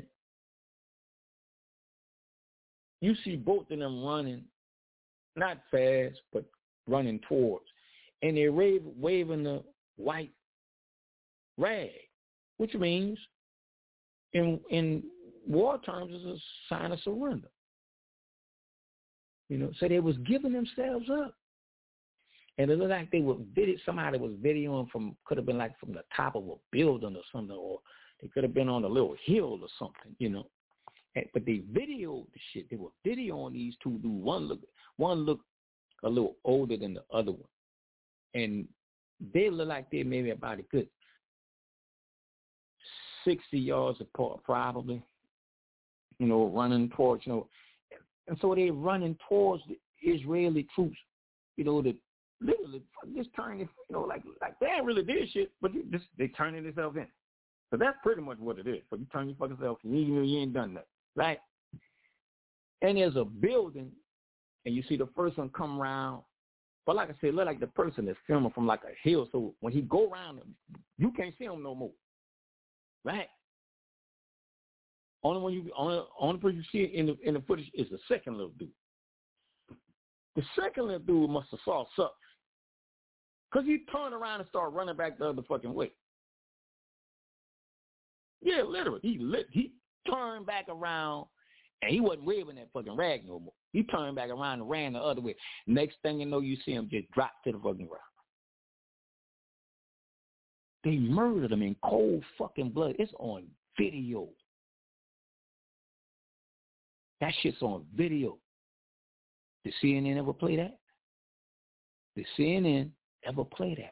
you see both of them running, not fast, but running towards. And they're waving the white rag, which means in war terms is a sign of surrender. You know, so they was giving themselves up. And it looked like they were somebody was videoing could have been like from the top of a building or something, or they could have been on a little hill or something, you know. But they videoed the shit. They were videoing these two dudes. One looked a little older than the other one. And they look like they maybe about a good 60 yards apart, probably, you know, running towards, you know. And so they running towards the Israeli troops, you know, that literally just turning, you know, like they ain't really did shit, but they turning themselves in. So that's pretty much what it is. So you turn your fucking self in, you ain't done that, right? And there's a building, and you see the first one come around But like I said, look like the person is filming from like a hill, so when he go around, you can't see him no more, right? Only person you see in the footage is the second little dude. The second little dude must have saw something, cause he turned around and started running back the other fucking way. Yeah, literally, he turned back around, and he wasn't waving that fucking rag no more. He turned back around and ran the other way. Next thing you know, you see him just drop to the fucking ground. They murdered him in cold fucking blood. It's on video. That shit's on video. Did CNN ever play that? Did CNN ever play that?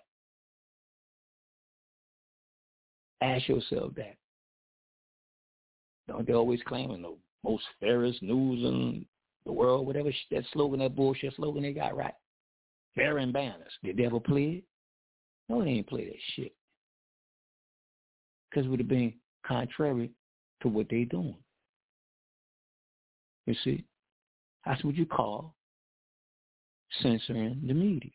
Ask yourself that. Don't they always claiming the most fairest news in the world, whatever that slogan, that bullshit slogan they got right? Fair and balanced. Did they ever play it? No, they ain't play that shit. Because it would have been contrary to what they doing. You see? That's what you call censoring the media.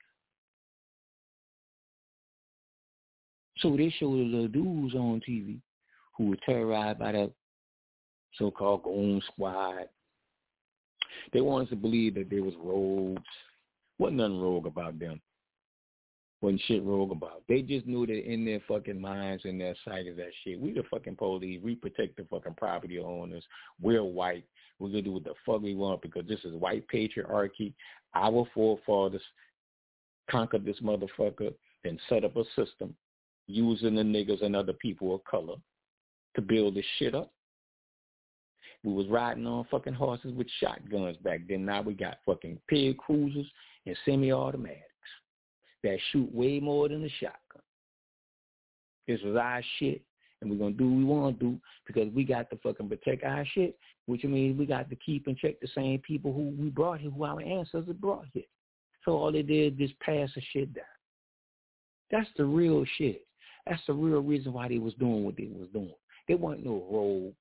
So they show the little dudes on TV who were terrorized by that so-called goon squad. They wanted us to believe that there was rogues. Wasn't nothing rogue about them. Wasn't shit rogue about. They just knew that in their fucking minds, in their psyches, that shit. We the fucking police. We protect the fucking property owners. We're white. We're going to do what the fuck we want because this is white patriarchy. Our forefathers conquered this motherfucker and set up a system using the niggas and other people of color to build this shit up. We was riding on fucking horses with shotguns back then. Now we got fucking pig cruisers and semi-automatics that shoot way more than a shotgun. This was our shit, and we're going to do what we want to do because we got to fucking protect our shit, which means we got to keep and check the same people who we brought here, who our ancestors brought here. So all they did is just pass the shit down. That's the real shit. That's the real reason why they was doing what they was doing. They weren't no rogues.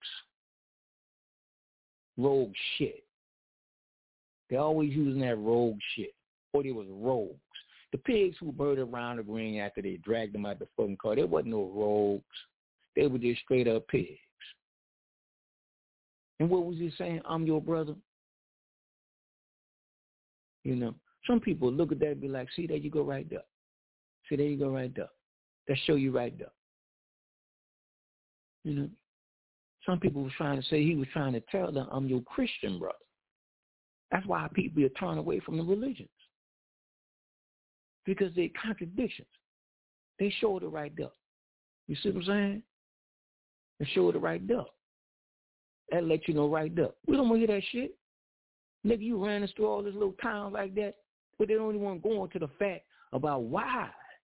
Rogue shit. They're always using that rogue shit. Or they was rogues. The pigs who murdered around the green after they dragged them out the fucking car, they wasn't no rogues. They were just straight up pigs. And what was he saying? I'm your brother. You know, some people look at that and be like, see, there you go right there. See, there you go right there. That show you right there. You know, some people were trying to say he was trying to tell them, I'm your Christian brother. That's why people are turning away from the religions. Because they're contradictions. They showed it right there. You see what I'm saying? They showed it right there. That let you know right there. We don't want to hear that shit. Nigga, you ran us through all this little town like that, but they don't even want to go into the fact about why.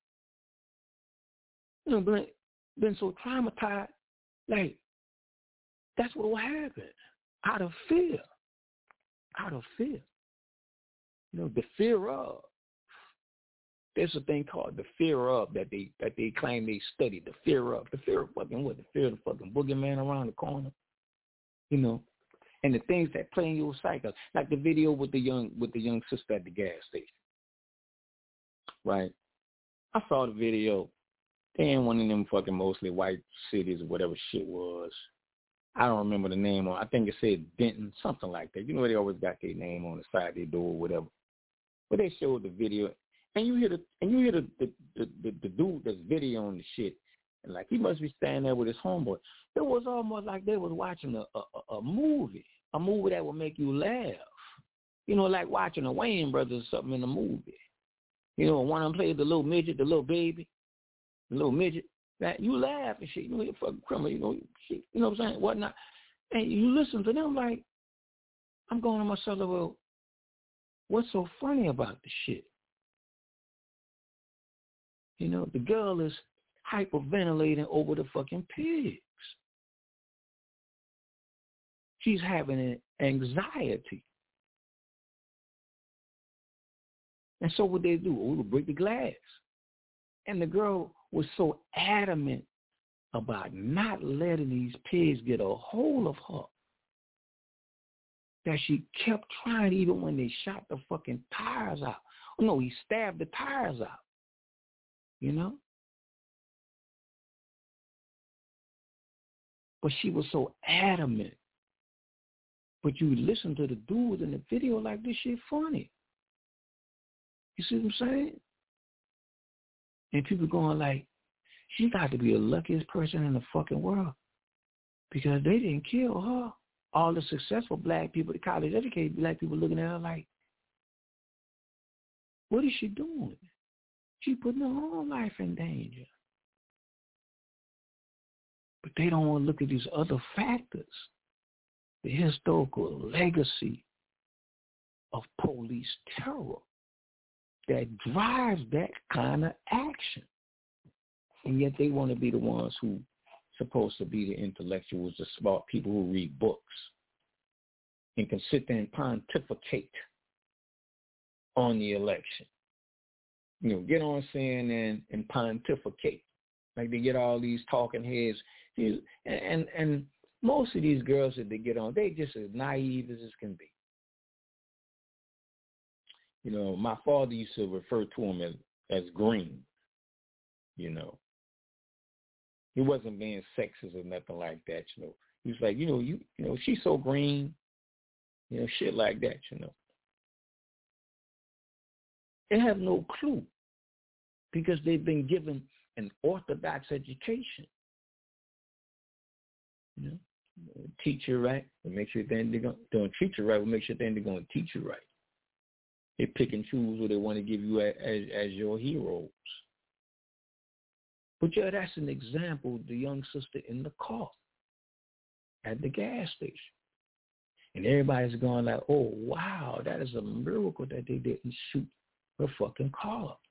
You know, been so traumatized. Like, that's what will happen. Out of fear. Out of fear. You know, the fear of. There's a thing called the fear of that they claim they studied. The fear of. The fear of fucking what? The fear of the fucking boogeyman around the corner. You know. And the things that play in your psyche. Like the video with the young sister at the gas station. Right? I saw the video. They in one of them fucking mostly white cities or whatever shit was. I don't remember the name on. I think it said Denton, something like that. You know, they always got their name on the side of their door or whatever. But they showed the video, and you hear the dude that's videoing the shit, and like he must be standing there with his homeboy. It was almost like they was watching a movie that would make you laugh. You know, like watching the Wayne Brothers or something in a movie. You know, one of them played the little midget, the little baby. The little midget, that you laugh and shit, you know, you're fucking criminal, you know, shit, you know what I'm saying, whatnot. And you listen to them like, I'm going to myself, well, what's so funny about the shit? You know, the girl is hyperventilating over the fucking pigs. She's having an anxiety. And so what they do, we'll break the glass. And the girl was so adamant about not letting these pigs get a hold of her that she kept trying even when they shot the fucking tires out Oh, no, he stabbed the tires out, you know. But she was so adamant. But you listen to the dude in the video like this shit funny. You see what I'm saying? And people going like, she got to be the luckiest person in the fucking world because they didn't kill her. All the successful black people, the college educated black people looking at her like, what is she doing? She putting her own life in danger. But they don't want to look at these other factors. The historical legacy of police terror that drives that kind of action. And yet they want to be the ones who supposed to be the intellectuals, the smart people who read books and can sit there and pontificate on the election. You know, get on CNN and pontificate. Like they get all these talking heads. And most of these girls that they get on, they just as naive as can be. You know, my father used to refer to him as green, you know. He wasn't being sexist or nothing like that, you know. He was like, you know, she's so green, you know, shit like that, you know. They have no clue because they've been given an orthodox education. You know, teach you right, and make sure then they're going to treat you right, but make sure then they're going to teach you right. They pick and choose who they want to give you as your heroes. But yeah, that's an example of the young sister in the car at the gas station. And everybody's going like, oh, wow, that is a miracle that they didn't shoot her fucking car up.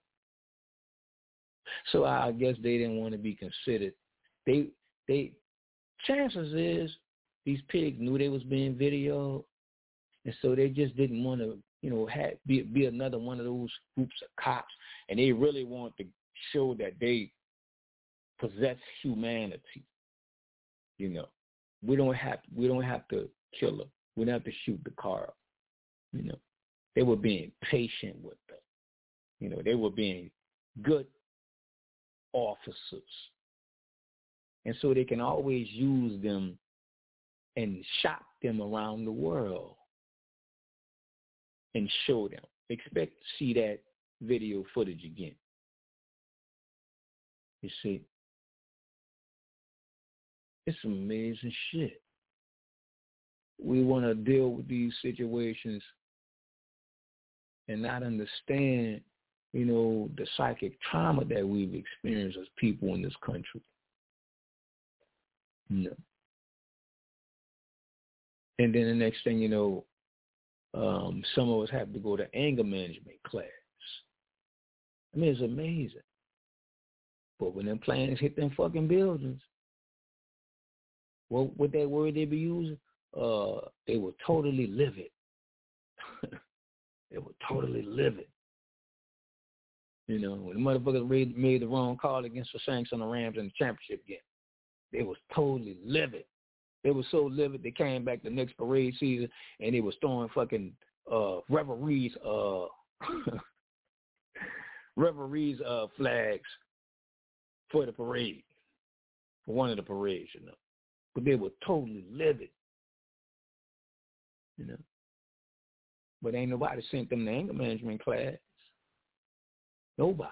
So I guess they didn't want to be considered. They chances is these pigs knew they was being videoed, and so they just didn't want to, you know, be another one of those groups of cops, and they really want to show that they possess humanity. You know, we don't have to kill her. We don't have to shoot the car up. You know, they were being patient with them. You know, they were being good officers. And so they can always use them and shock them around the world and show them. Expect to see that video footage again. You see? It's some amazing shit. We want to deal with these situations and not understand, you know, the psychic trauma that we've experienced as people in this country. No. And then the next thing you know, some of us have to go to anger management class. I mean, it's amazing. But when them planes hit them fucking buildings, what that word they be using? They were totally livid. They were totally livid. You know, when the motherfuckers made the wrong call against the Saints on the Rams in the championship game, they was totally livid. They were so livid they came back the next parade season and they was throwing fucking referees flags for the parade, for one of the parades, you know. But they were totally livid, you know. But ain't nobody sent them to anger management class. Nobody.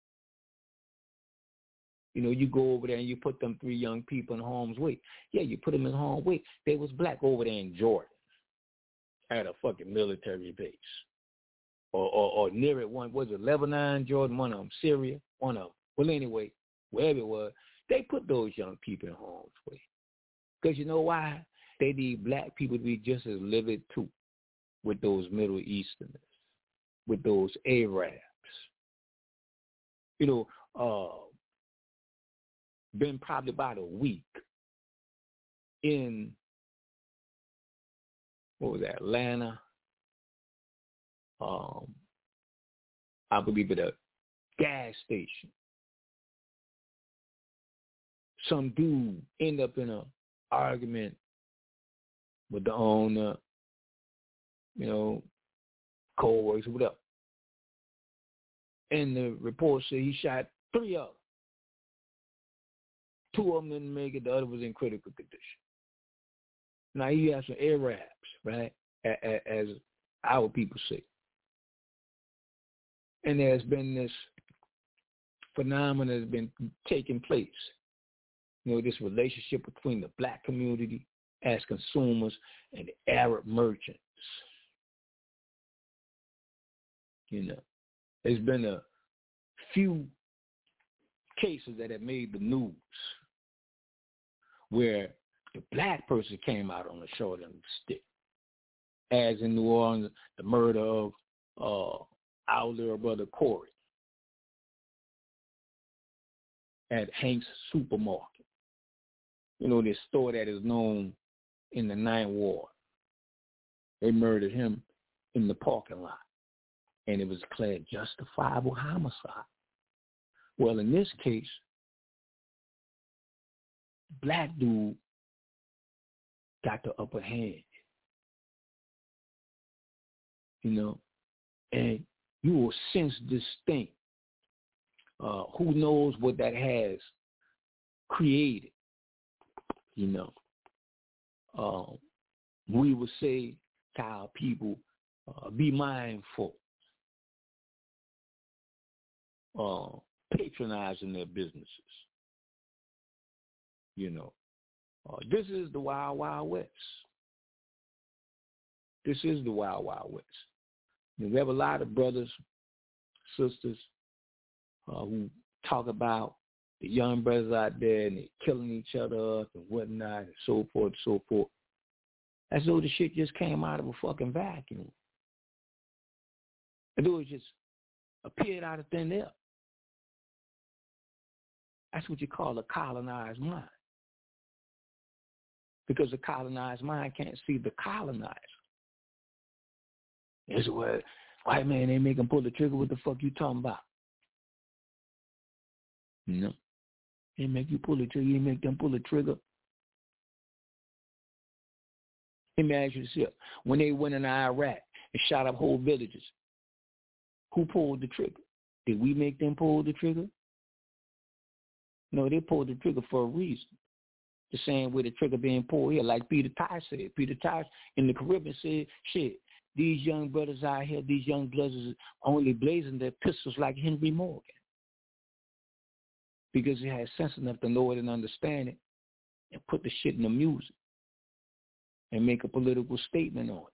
You know, you go over there and you put them 3 young people in harm's way. Yeah, you put them in harm's way. They was black over there in Jordan at a fucking military base. Or near it, one, was it Lebanon, Jordan, one of them, Syria, one of them. Well, anyway, wherever it was, they put those young people in harm's way. Because you know why? They need black people to be just as livid too with those Middle Easterners, with those Arabs. You know, been probably about a week in, what was that, Atlanta? I believe at a gas station. Some dude end up in an argument with the owner, you know, co-workers, whatever. And the report said he shot 3 of them. 2 of them didn't make it. The other was in critical condition. Now, you have some Arabs, right, as our people say. And there's been this phenomenon that's been taking place. This relationship between the black community as consumers and the Arab merchants. There's been a few cases that have made the news where the black person came out on the short end of the stick, as in New Orleans, the murder of our little brother Corey at Hank's Supermarket. This store that is known in the 9th Ward. They murdered him in the parking lot, and it was declared justifiable homicide. Well, in this case, black dude got the upper hand, and you will sense this thing. Who knows what that has created, we would say to our people, be mindful, patronizing their businesses. This is the Wild Wild West. This is the Wild Wild West. We have a lot of brothers, sisters who talk about the young brothers out there and they're killing each other up and whatnot and so forth and so forth. As though the shit just came out of a fucking vacuum. As though it just appeared out of thin air. That's what you call a colonized mind. Because the colonized mind can't see the colonizer. It's what white man ain't make him pull the trigger. What the fuck you talking about? They make you pull the trigger. You make them pull the trigger. Let me ask you this: when they went in Iraq and shot up whole villages, who pulled the trigger? Did we make them pull the trigger? No, they pulled the trigger for a reason. The same way the trigger being pulled here, like Peter Ty said. Peter Ty in the Caribbean said, shit, these young brothers out here, these young brothers only blazing their pistols like Henry Morgan. Because he had sense enough to know it and understand it and put the shit in the music and make a political statement on it.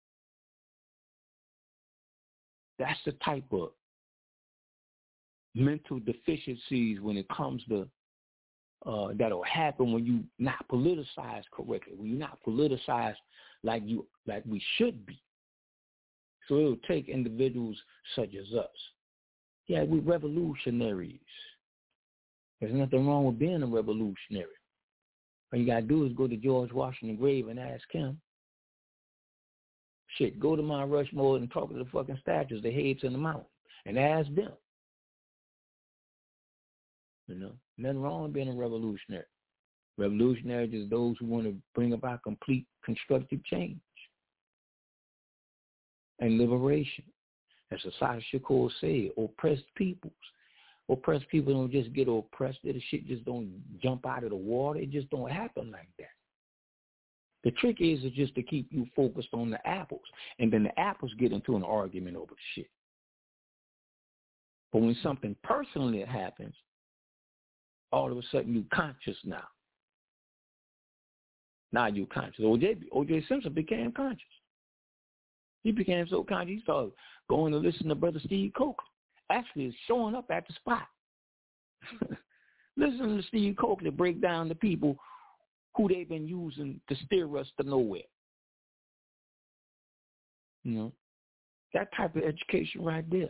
That's the type of mental deficiencies when it comes to that'll happen when you not politicize correctly, when you're not politicized like we should be. So it'll take individuals such as us. Yeah, we're revolutionaries. There's nothing wrong with being a revolutionary. All you gotta do is go to George Washington's grave and ask him. Shit, go to Mount Rushmore and talk to the fucking statues, the heads in the mountain, and ask them. Nothing wrong with being a revolutionary. Revolutionaries is those who want to bring about complete constructive change and liberation. As Assata Shakur said, oppressed peoples. Oppressed people don't just get oppressed. The shit just don't jump out of the water. It just don't happen like that. The trick is just to keep you focused on the apples. And then the apples get into an argument over shit. But when something personally happens, all of a sudden you're conscious now. Now you're conscious. O.J. Simpson became conscious. He became so conscious, he started going to listen to Brother Steve Coker. Actually, it's showing up at the spot. Listen to Steve Coker break down the people who they've been using to steer us to nowhere. That type of education right there.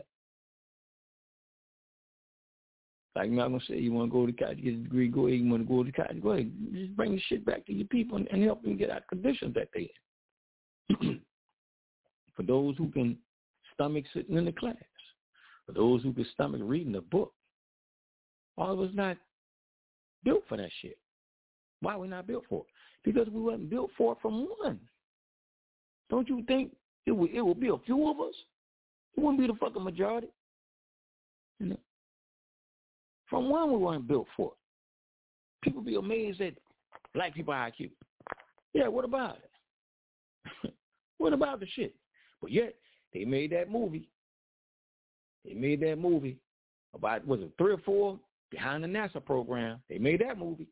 Like Malcolm said, you want to go to college, get a degree, go ahead. You want to go to college, go ahead. Just bring the shit back to your people and help them get out of conditions that they're in. For those who can stomach sitting in the class, for those who can stomach reading a book, all of us not built for that shit. Why are we not built for it? Because we wasn't built for it from one. Don't you think it would be a few of us? It wouldn't be the fucking majority. You know, from one we weren't built for. People be amazed at black people IQ. Yeah, what about it? What about the shit? But yet, they made that movie. They made that movie about, was it 3 or 4 behind the NASA program? They made that movie.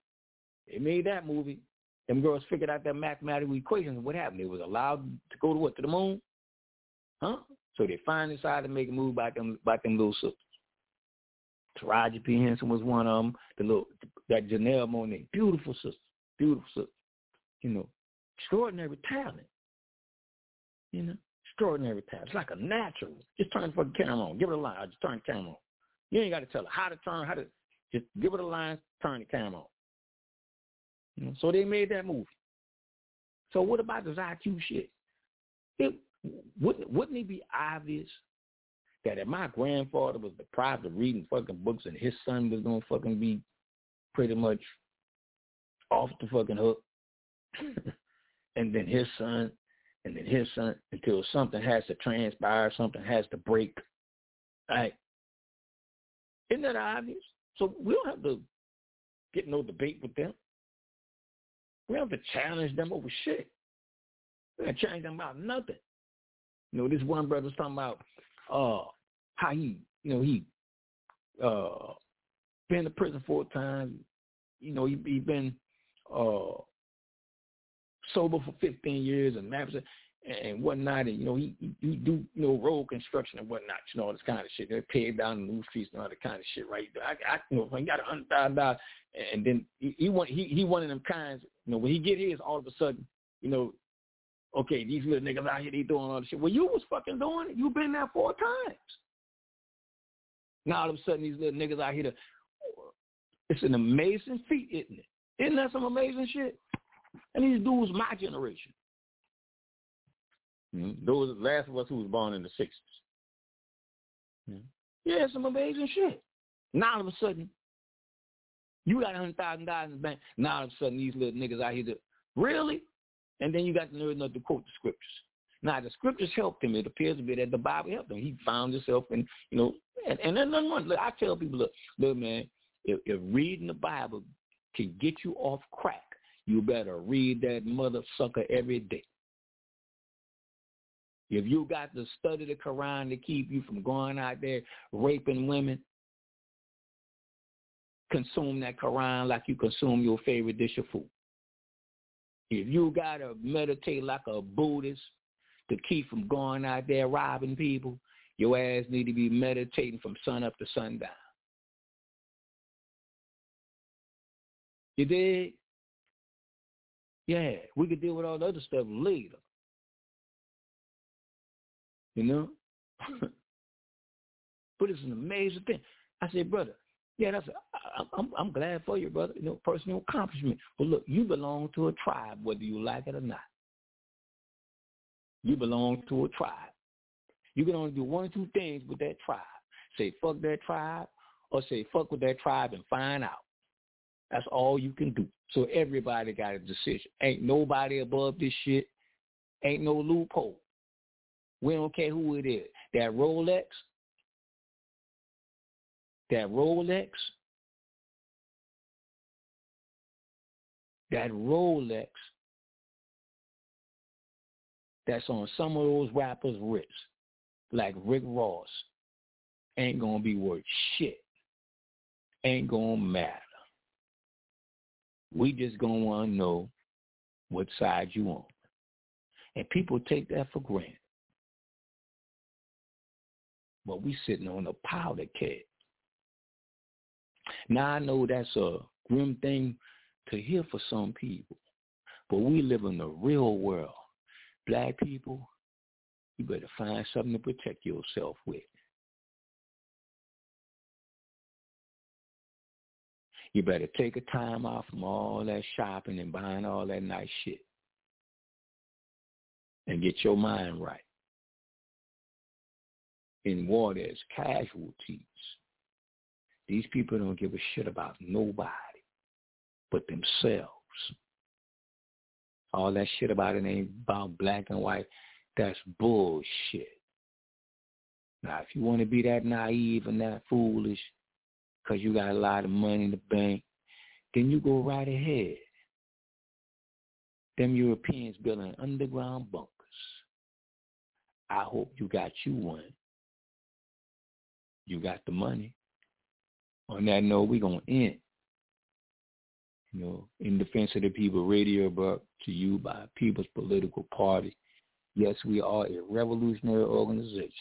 Them girls figured out their mathematical equations, and what happened? They was allowed to go to what? To the moon? Huh? So they finally decided to make a movie about them little sisters. Taraji P. Henson was one of them. That Janelle Monáe, beautiful sister. You know, extraordinary talent. You know, extraordinary talent. It's like a natural. Just turn the fucking camera on. Give it a line. Just turn the camera on. You ain't got to tell her how to just give it a line, turn the camera on. You know, so they made that movie. So what about this IQ shit? Wouldn't it be obvious that if my grandfather was deprived of reading fucking books and his son was going to fucking be pretty much off the fucking hook, and then his son, until something has to transpire, something has to break, right? Isn't that obvious? So we don't have to get no debate with them. We don't have to challenge them over shit. We don't challenge them about nothing. You know, this one brother was talking about how he been to prison 4 times. You know, he been sober for 15 years and whatnot, and you know he do road construction and whatnot, all this kind of shit. They paved down the new streets and all that kind of shit, right? I he got $100,000, and then he one of them kinds. When he get his, all of a sudden, okay, these little niggas out here, they doing all this shit. Well, you was fucking doing it. You been there 4 times. Now all of a sudden, these little niggas out here, it's an amazing feat, isn't it? Isn't that some amazing shit? And these dudes, my generation. Those last of us who was born in the 60s. Yeah, some amazing shit. Now all of a sudden, you got $100,000 in the bank. Now all of a sudden, these little niggas out here, really? And then you got the nerve enough to quote the scriptures. Now, the scriptures helped him. It appears to be that the Bible helped him. He found himself in, and then look, I tell people, look, man, if reading the Bible can get you off crack, you better read that mother sucker every day. If you got to study the Quran to keep you from going out there raping women, consume that Quran like you consume your favorite dish of food. If you got to meditate like a Buddhist to keep from going out there robbing people, your ass need to be meditating from sun up to sundown. You dig? Yeah, we could deal with all the other stuff later. But it's an amazing thing. I said, brother, yeah, I'm glad for you, brother. Personal accomplishment. But look, you belong to a tribe, whether you like it or not. You belong to a tribe. You can only do 1 or 2 things with that tribe. Say fuck that tribe, or say fuck with that tribe and find out. That's all you can do. So everybody got a decision. Ain't nobody above this shit. Ain't no loophole. We don't care who it is. That Rolex, that's on some of those rappers' wrists, like Rick Ross, ain't going to be worth shit. Ain't going to matter. We just going to want to know what side you on. And people take that for granted. But we sitting on a powder keg. Now, I know that's a grim thing to hear for some people, but we live in the real world. Black people, you better find something to protect yourself with. You better take a time off from all that shopping and buying all that nice shit and get your mind right. In war, there's casualties. These people don't give a shit about nobody but themselves. All that shit about it ain't about black and white. That's bullshit. Now, if you want to be that naive and that foolish because you got a lot of money in the bank, then you go right ahead. Them Europeans building underground bunkers. I hope you got you one. You got the money. On that note, we're going to end. In Defense of the People radio brought to you by People's Political Party. Yes, we are a revolutionary organization.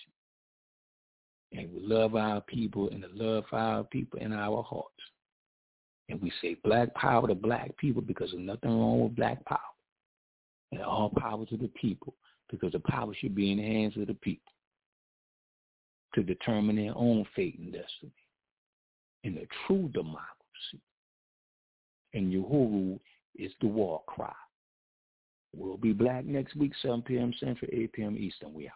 And we love our people and love our people in our hearts. And we say black power to black people because there's nothing wrong with black power. And all power to the people because the power should be in the hands of the people to determine their own fate and destiny in a true democracy. And Uhuru is the war cry. We'll be black next week, 7 p.m. Central, 8 p.m. Eastern. We out.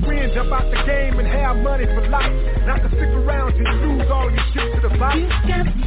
Jump out the game and have money for life. Not to stick around till you lose all your shit to the fight.